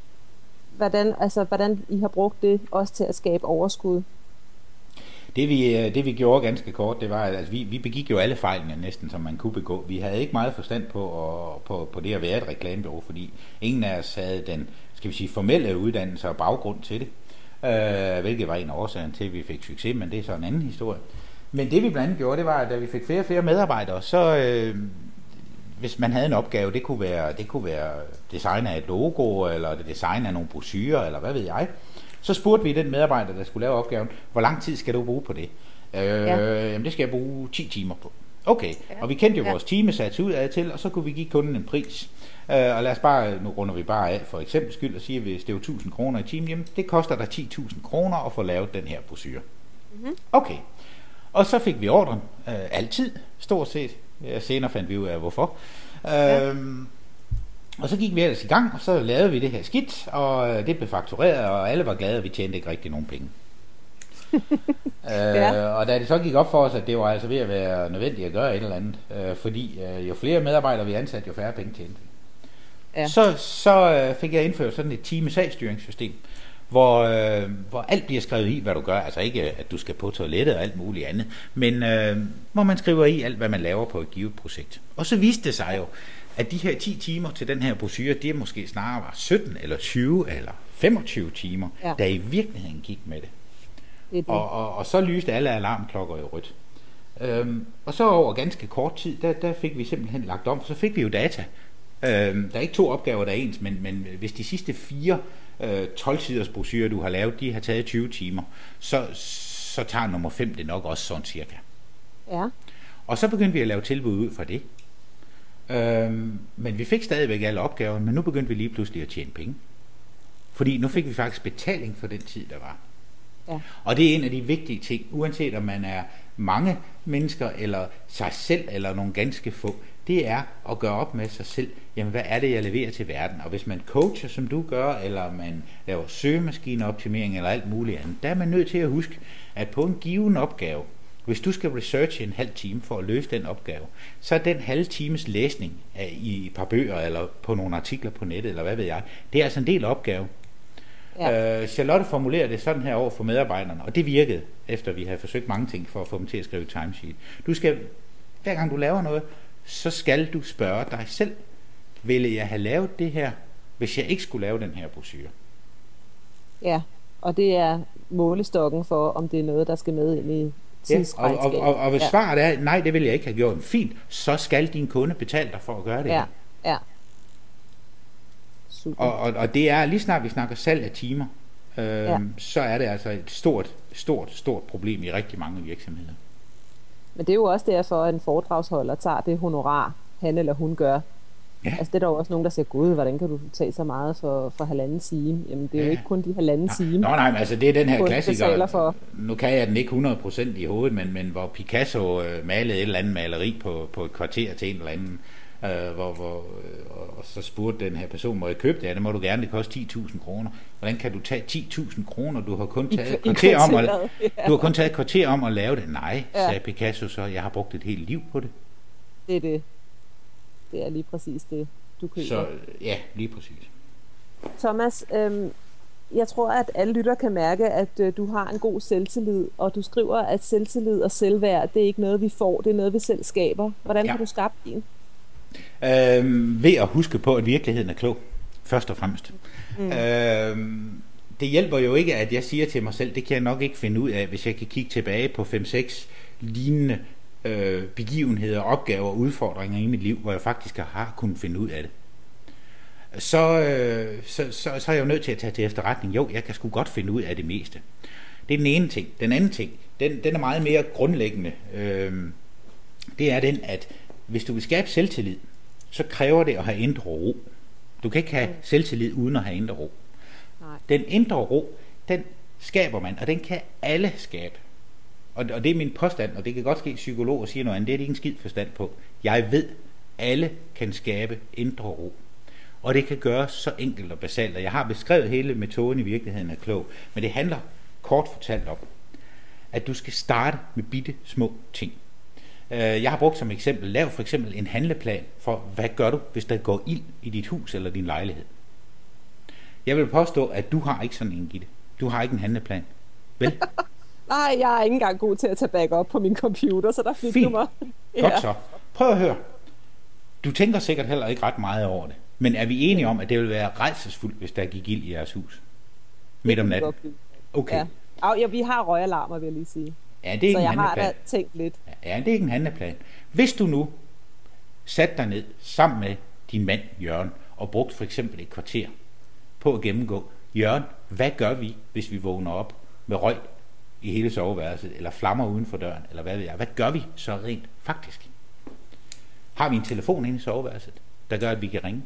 A: Hvordan I har brugt det også til at skabe overskud?
B: Det vi gjorde ganske kort, det var, at vi begik jo alle fejlene næsten, som man kunne begå. Vi havde ikke meget forstand på det at være et reklamebureau, fordi ingen af os havde den, skal vi sige, formelle uddannelse og baggrund til det. Hvilket var en af årsagerne til, at vi fik succes, men det er så en anden historie. Men det vi blandt andet gjorde, det var, at da vi fik flere og flere medarbejdere, så hvis man havde en opgave, det kunne være design af et logo, eller design af nogle brochurer, eller hvad ved jeg, så spurgte vi den medarbejder, der skulle lave opgaven, hvor lang tid skal du bruge på det? Jamen det skal jeg bruge 10 timer på. Okay, og vi kendte jo vores timesats ud af til, og så kunne vi give kunden en pris. Og lad os bare, nu runder vi bare af for eksempel skyld og siger, hvis det er 1.000 kroner i timen, jamen det koster dig 10.000 kroner at få lavet den her brochure. Mm-hmm. Okay, og så fik vi ordren, altid, stort set. Senere fandt vi ud af, hvorfor. Og så gik vi ellers i gang, og så lavede vi det her skidt, og det blev faktureret, og alle var glade, og vi tjente ikke rigtig nogen penge. Og da det så gik op for os, at det var altså ved at være nødvendigt at gøre et eller andet, fordi jo flere medarbejdere vi ansatte, jo færre penge tjente vi. Ja. Så fik jeg indført sådan et team-sagsstyringssystem, hvor alt bliver skrevet i, hvad du gør. Altså ikke, at du skal på toilettet og alt muligt andet, men hvor man skriver i alt, hvad man laver på et givet projekt. Og så viste det sig jo, at de her 10 timer til den her brochure, det måske snarere var 17 eller 20 eller 25 timer, der i virkeligheden gik med det. Og så lyste alle alarmklokker i rødt. Og så over ganske kort tid, der fik vi simpelthen lagt om, så fik vi jo data. Der er ikke 2 opgaver, der er ens, men hvis de sidste 4 12-siders brochurer, du har lavet, de har taget 20 timer, så tager nummer 5 det nok også sådan cirka. Ja. Og så begyndte vi at lave tilbud ud fra det. Men vi fik stadigvæk alle opgaver, men nu begyndte vi lige pludselig at tjene penge. Fordi nu fik vi faktisk betaling for den tid, der var. Ja. Og det er en af de vigtige ting, uanset om man er mange mennesker, eller sig selv, eller nogle ganske få, det er at gøre op med sig selv, jamen hvad er det, jeg leverer til verden? Og hvis man coacher, som du gør, eller man laver søgemaskineoptimering, eller alt muligt andet, der er man nødt til at huske, at på en given opgave, hvis du skal researche en halv time for at løse den opgave, så er den halve times læsning i et par bøger, eller på nogle artikler på nettet, eller hvad ved jeg, det er altså en del opgave. Ja. Charlotte formulerer det sådan her over for medarbejderne, og det virkede, efter vi havde forsøgt mange ting for at få dem til at skrive timesheet. Du skal, hver gang du laver noget, så skal du spørge dig selv, ville jeg have lavet det her, hvis jeg ikke skulle lave den her brochure? Ja,
A: og det er målestokken for, om det er noget, der skal med ind i tidsregnskabet.
B: Og hvis svaret er, nej, det vil jeg ikke have gjort, fint, så skal din kunde betale dig for at gøre det.
A: Ja.
B: Og det er, lige snart vi snakker salg af timer, så er det altså et stort problem i rigtig mange virksomheder.
A: Men det er jo også derfor, at en foredragsholder tager det honorar, han eller hun gør. Ja. Altså det er der jo også nogen, der siger, gud, hvordan kan du tage så meget for 1,5 time? Jamen det er jo ikke kun de 1,5 time.
B: Nej, men altså det er den her klassiker. Nu kan jeg den ikke 100% i hovedet, men hvor Picasso malede et eller andet maleri på et kvarter til en eller anden Og så spurgte den her person, må jeg købe det? Ja, det må du gerne, det koster 10.000 kroner. Hvordan kan du tage 10.000 kroner? Du har kun taget et kvarter om at lave det. Nej, sagde Picasso så, jeg har brugt et helt liv på det.
A: Det er det. Det er lige præcis det, du køber.
B: Så ja, lige præcis.
A: Thomas, jeg tror, at alle lytter kan mærke, at du har en god selvtillid, og du skriver, at selvtillid og selvværd, det er ikke noget, vi får, det er noget, vi selv skaber. Hvordan har du skabt din?
B: Ved at huske på, at virkeligheden er klog, først og fremmest. Det hjælper jo ikke, at jeg siger til mig selv, det kan jeg nok ikke finde ud af, hvis jeg kan kigge tilbage på 5-6 lignende begivenheder, opgaver og udfordringer i mit liv, hvor jeg faktisk har kunnet finde ud af det. Så er jeg jo nødt til at tage til efterretning. Jo, jeg kan sgu godt finde ud af det meste. Det er den ene ting. Den anden ting, den er meget mere grundlæggende. Det er den, at hvis du vil skabe selvtillid, så kræver det at have indre ro. Du kan ikke have selvtillid uden at have indre ro. Nej. Den indre ro, den skaber man, og den kan alle skabe. Og det er min påstand, og det kan godt ske, at psykologer siger noget andet, det er de ikke en skid forstand på. Jeg ved, alle kan skabe indre ro. Og det kan gøres så enkelt og basalt, og jeg har beskrevet hele metoden i virkeligheden er klog, men det handler kort fortalt om, at du skal starte med bitte små ting. Jeg har brugt som eksempel, lav for eksempel en handleplan for, hvad gør du, hvis der går ild i dit hus eller din lejlighed. Jeg vil påstå, at du har ikke sådan en, Gitte. Du har ikke en handleplan. Vel?
A: Nej, jeg er ikke engang god til at tage backup på min computer, så der fik du mig.
B: Godt så. Prøv at høre. Du tænker sikkert heller ikke ret meget over det. Men er vi enige om, at det vil være rædselsfuldt, hvis der gik ild i jeres hus? Midt om natten? Okay.
A: Ja, vi har røgalarmer, vil jeg lige sige.
B: Ja, det er
A: så
B: jeg
A: har da tænkt lidt.
B: Ja, det er ikke en handleplan. Hvis du nu satte dig ned sammen med din mand, Jørgen, og brugte for eksempel et kvarter på at gennemgå, Jørgen, hvad gør vi, hvis vi vågner op med røg i hele soveværelset, eller flammer uden for døren, eller hvad ved jeg? Hvad gør vi så rent faktisk? Har vi en telefon inde i soveværelset, der gør, at vi kan ringe?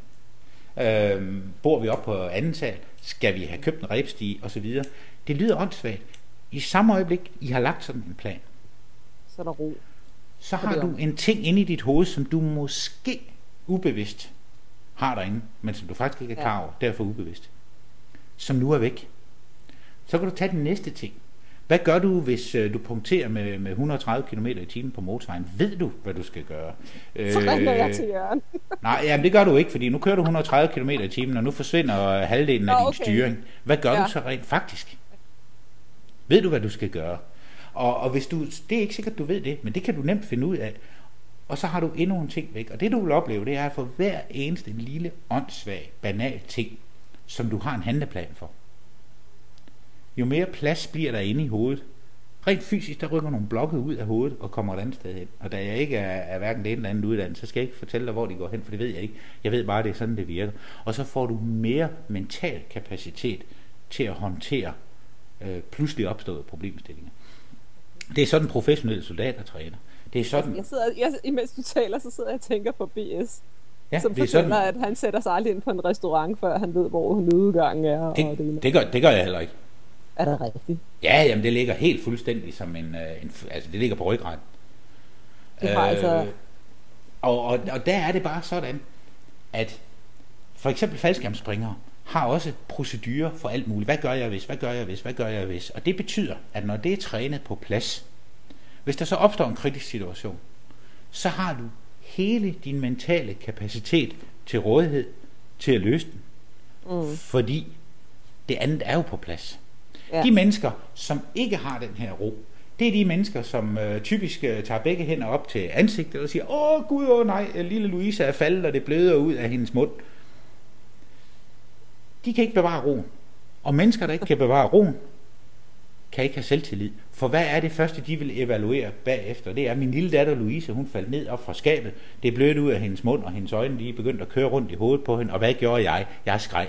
B: Bor vi op på anden sal? Skal vi have købt en rebstige? Og så videre. Det lyder åndssvagt. I samme øjeblik, I har lagt sådan en plan,
A: så er der ro.
B: Så har du en ting inde i dit hoved, som du måske ubevidst har derinde, men som du faktisk ikke er klar over, derfor ubevidst, som nu er væk. Så kan du tage den næste ting. Hvad gør du, hvis du punkterer med 130 km i timen på motorvejen? Ved du, hvad du skal gøre?
A: Så ringer jeg til Jørgen.
B: Nej, jamen det gør du ikke, fordi nu kører du 130 km i timen, og nu forsvinder halvdelen af din styring. Hvad gør du så rent faktisk? Ved du, hvad du skal gøre? Og hvis du, det er ikke sikkert, du ved det, men det kan du nemt finde ud af. Og så har du endnu en ting væk. Og det, du vil opleve, det er at få hver eneste en lille, åndssvag, banal ting, som du har en handleplan for. Jo mere plads bliver der inde i hovedet. Rent fysisk, der rykker nogle blokke ud af hovedet og kommer et andet sted hen. Og da jeg ikke er hverken det ene eller andet uddannelse, så skal jeg ikke fortælle dig, hvor de går hen, for det ved jeg ikke. Jeg ved bare, det er sådan, det virker. Og så får du mere mental kapacitet til at håndtere pludselig opståede problemstillinger. Det er sådan professionelle soldater træner. Det er sådan.
A: Imens du taler, så sidder jeg og tænker på BS.
B: Ja,
A: som fortæller, at han sætter sig aldrig ind på en restaurant, før han ved, hvor nødudgangen er.
B: Det gør jeg heller ikke.
A: Er det rigtigt?
B: Ja, jamen det ligger helt fuldstændig som altså det ligger på ryggraden. Og der er det bare sådan, at for eksempel faldskærmsspringere har også procedurer for alt muligt. Hvad gør jeg hvis? Og det betyder, at når det er trænet på plads, hvis der så opstår en kritisk situation, så har du hele din mentale kapacitet til rådighed til at løse den. Fordi det andet er jo på plads. Ja. De mennesker, som ikke har den her ro, det er de mennesker, som typisk tager begge hænder op til ansigtet og siger, åh gud, åh nej, lille Louise er faldet, og det bløder ud af hendes mund. De kan ikke bevare roen. Og mennesker, der ikke kan bevare roen, kan ikke have selvtillid. For hvad er det første, de vil evaluere bagefter? Det er, min lille datter Louise, hun faldt ned op fra skabet. Det blødte ud af hendes mund, og hendes øjne, de er begyndt at køre rundt i hovedet på hende. Og hvad gjorde jeg? Jeg skreg.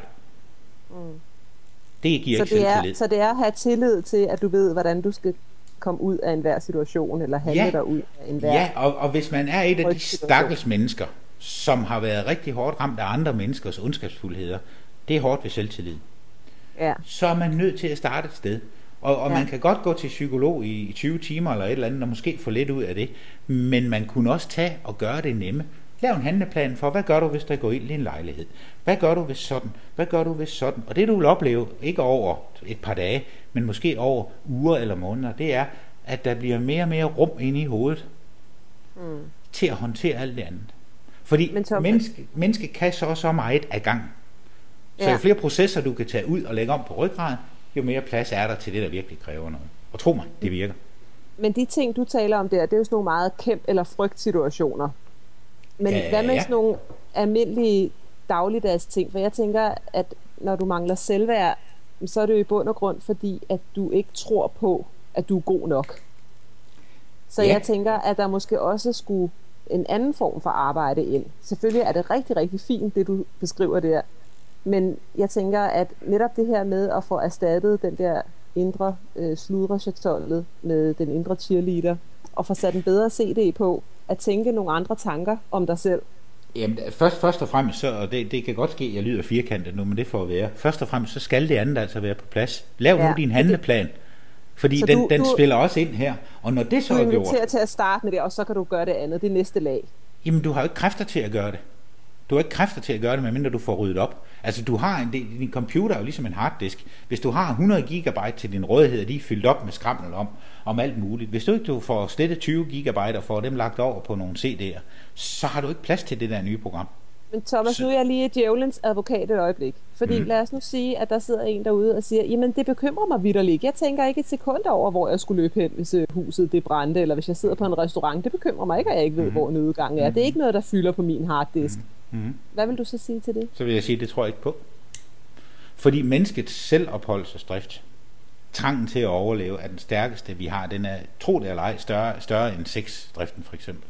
B: Det giver ikke selvtillid.
A: Så det er at have tillid til, at du ved, hvordan du skal komme ud af enhver situation, eller handle dig ud af enhver.
B: Ja, og hvis man er et af de stakkels mennesker, som har været rigtig hårdt ramt af andre menneskers ondskabsfuldheder, det er hårdt ved selvtillid. Ja. Så er man nødt til at starte et sted. Og man kan godt gå til psykolog i 20 timer eller et eller andet, og måske få lidt ud af det. Men man kunne også tage og gøre det nemme. Lav en handleplan for, hvad gør du, hvis der går ild i en lejlighed? Hvad gør du, hvis sådan? Hvad gør du, hvis sådan? Og det, du vil opleve, ikke over et par dage, men måske over uger eller måneder, det er, at der bliver mere og mere rum inde i hovedet til at håndtere alt det andet. Fordi menneske kan så meget af gang. Så jo flere processer, du kan tage ud og lægge om på ryggraden, jo mere plads er der til det, der virkelig kræver noget. Og tro mig, det virker. Men
A: de ting, du taler om der, det er jo sådan nogle meget kæmp- eller frygtsituationer. Men hvad med sådan nogle almindelige dagligdags ting? For jeg tænker, at når du mangler selvværd, så er det jo i bund og grund, fordi at du ikke tror på, at du er god nok. Så jeg tænker, at der måske også skulle en anden form for arbejde ind. Selvfølgelig er det rigtig, rigtig fint, det du beskriver der. Men jeg tænker, at netop det her med at få erstattet den der indre sludrechatollet med den indre cheerleader, og få sat en bedre CD på, at tænke nogle andre tanker om dig selv.
B: Jamen, først og fremmest, så, og det kan godt ske, at jeg lyder firkantet nu, men det får at være. Først og fremmest, så skal det andet altså være på plads. Lav nu din handleplan, fordi den spiller også ind her. Og når det så er gjort... Du inviterer
A: til at starte med det, og så kan du gøre det andet, det næste lag.
B: Jamen, du har jo ikke kræfter til at gøre det. Du har ikke kræfter til at gøre det, medmindre du får ryddet op. Altså, du har din computer er jo ligesom en harddisk. Hvis du har 100 gigabyte til din rådighed, og de er fyldt op med skrammel om alt muligt. Hvis du får slettet 20 gigabyte og får dem lagt over på nogle CD'er, så har du ikke plads til det der nye program.
A: Men Thomas, nu er jeg lige djævelens advokat et øjeblik. Fordi lad os nu sige, at der sidder en derude og siger, jamen det bekymrer mig vitterligt. Jeg tænker ikke et sekund over, hvor jeg skulle løbe hen, hvis huset det brændte, eller hvis jeg sidder på en restaurant. Det bekymrer mig ikke, at jeg ikke ved, hvor nødgangen er. Det er ikke noget, der fylder på min harddisk. Hvad vil du så sige til det?
B: Så vil jeg sige, det tror jeg ikke på. Fordi menneskets selvopholdelsesdrift, trangen til at overleve, er den stærkeste, vi har. Den er, tro det eller ej, større end sexdriften for eksempel.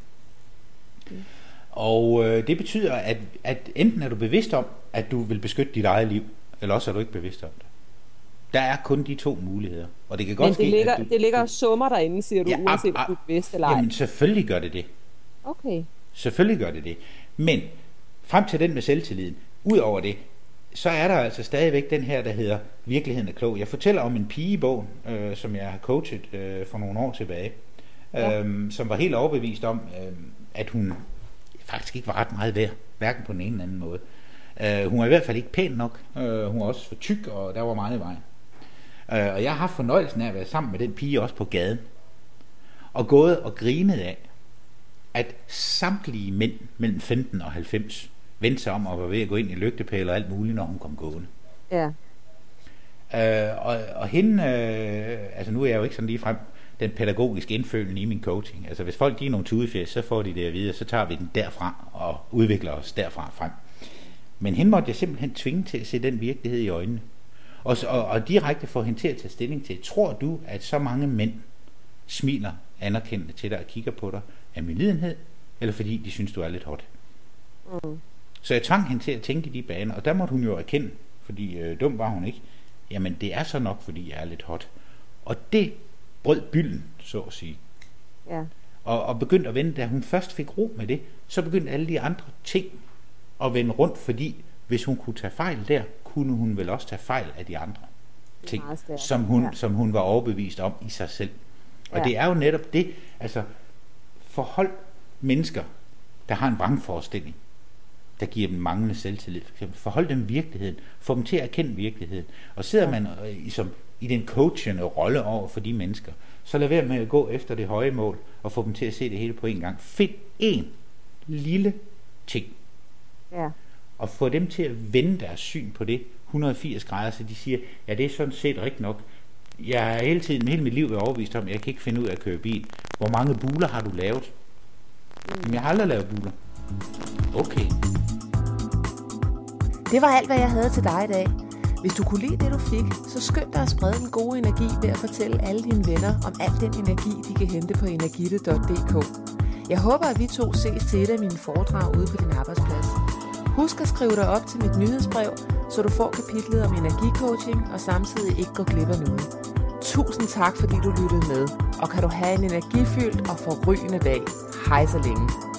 B: Og det betyder, at enten er du bevidst om, at du vil beskytte dit eget liv, eller også er du ikke bevidst om det. Der er kun de to muligheder. Og det kan godt ske,
A: det ligger summer derinde, siger du, uanset om du er bevidst eller ej.
B: Jamen selvfølgelig gør det det.
A: Okay.
B: Selvfølgelig gør det det. Men frem til den med selvtilliden, ud over det, så er der altså stadigvæk den her, der hedder Virkeligheden er klog. Jeg fortæller om en pige i bogen, som jeg har coachet for nogle år tilbage, som var helt overbevist om, at hun faktisk ikke var ret meget værd, hverken på den ene eller anden måde. Hun var i hvert fald ikke pæn nok, hun var også for tyk, og der var meget i vejen. Og jeg har haft fornøjelsen af at være sammen med den pige også på gaden, og gået og grinet af, at samtlige mænd mellem 15 og 90 vendte sig om og var ved at gå ind i lygtepæle og alt muligt, når hun kom gående.
A: Ja.
B: Og hende, altså nu er jeg jo ikke sådan lige frem den pædagogiske indføling i min coaching. Altså hvis folk de er nogle tudefjæs, så får de det at vide, så tager vi den derfra og udvikler os derfra frem. Men hende måtte jeg simpelthen tvinge til at se den virkelighed i øjnene. Og direkte få hende til at tage stilling til, tror du, at så mange mænd smiler anerkendende til dig og kigger på dig af medlidenhed, eller fordi de synes, du er lidt hot? Så jeg tvang hende til at tænke i de baner, og der måtte hun jo erkende, fordi dum var hun ikke, jamen det er så nok, fordi jeg er lidt hot. Og det brød bylden, så at sige.
A: Ja.
B: Og begyndte at vende, da hun først fik ro med det, så begyndte alle de andre ting at vende rundt, fordi hvis hun kunne tage fejl der, kunne hun vel også tage fejl af de andre ting, som hun var overbevist om i sig selv. Og det er jo netop det, altså forhold mennesker, der har en vrangforestilling, der giver dem manglende selvtillid, for eksempel. Forhold dem virkeligheden, få dem til at erkende virkeligheden. Og sidder man i den coachende rolle over for de mennesker, så lad være med at gå efter det høje mål, og få dem til at se det hele på en gang. Find en lille ting, og få dem til at vende deres syn på det 180 grader, så de siger, ja, det er sådan set rigtigt nok. Jeg har hele mit liv været overbevist om, at jeg kan ikke finde ud af at køre bil. Hvor mange buler har du lavet? Men jeg har aldrig lavet buler. Okay.
C: Det var alt, hvad jeg havde til dig i dag. Hvis du kunne lide det, du fik, så skynd dig at sprede den gode energi ved at fortælle alle dine venner om al den energi, de kan hente på energite.dk. Jeg håber, at vi to ses til et af mine foredrag ude på din arbejdsplads. Husk at skrive dig op til mit nyhedsbrev, så du får kapitlet om energicoaching og samtidig ikke går glip af noget. Tusind tak, fordi du lyttede med, og kan du have en energifyldt og forrygende dag. Hej så længe.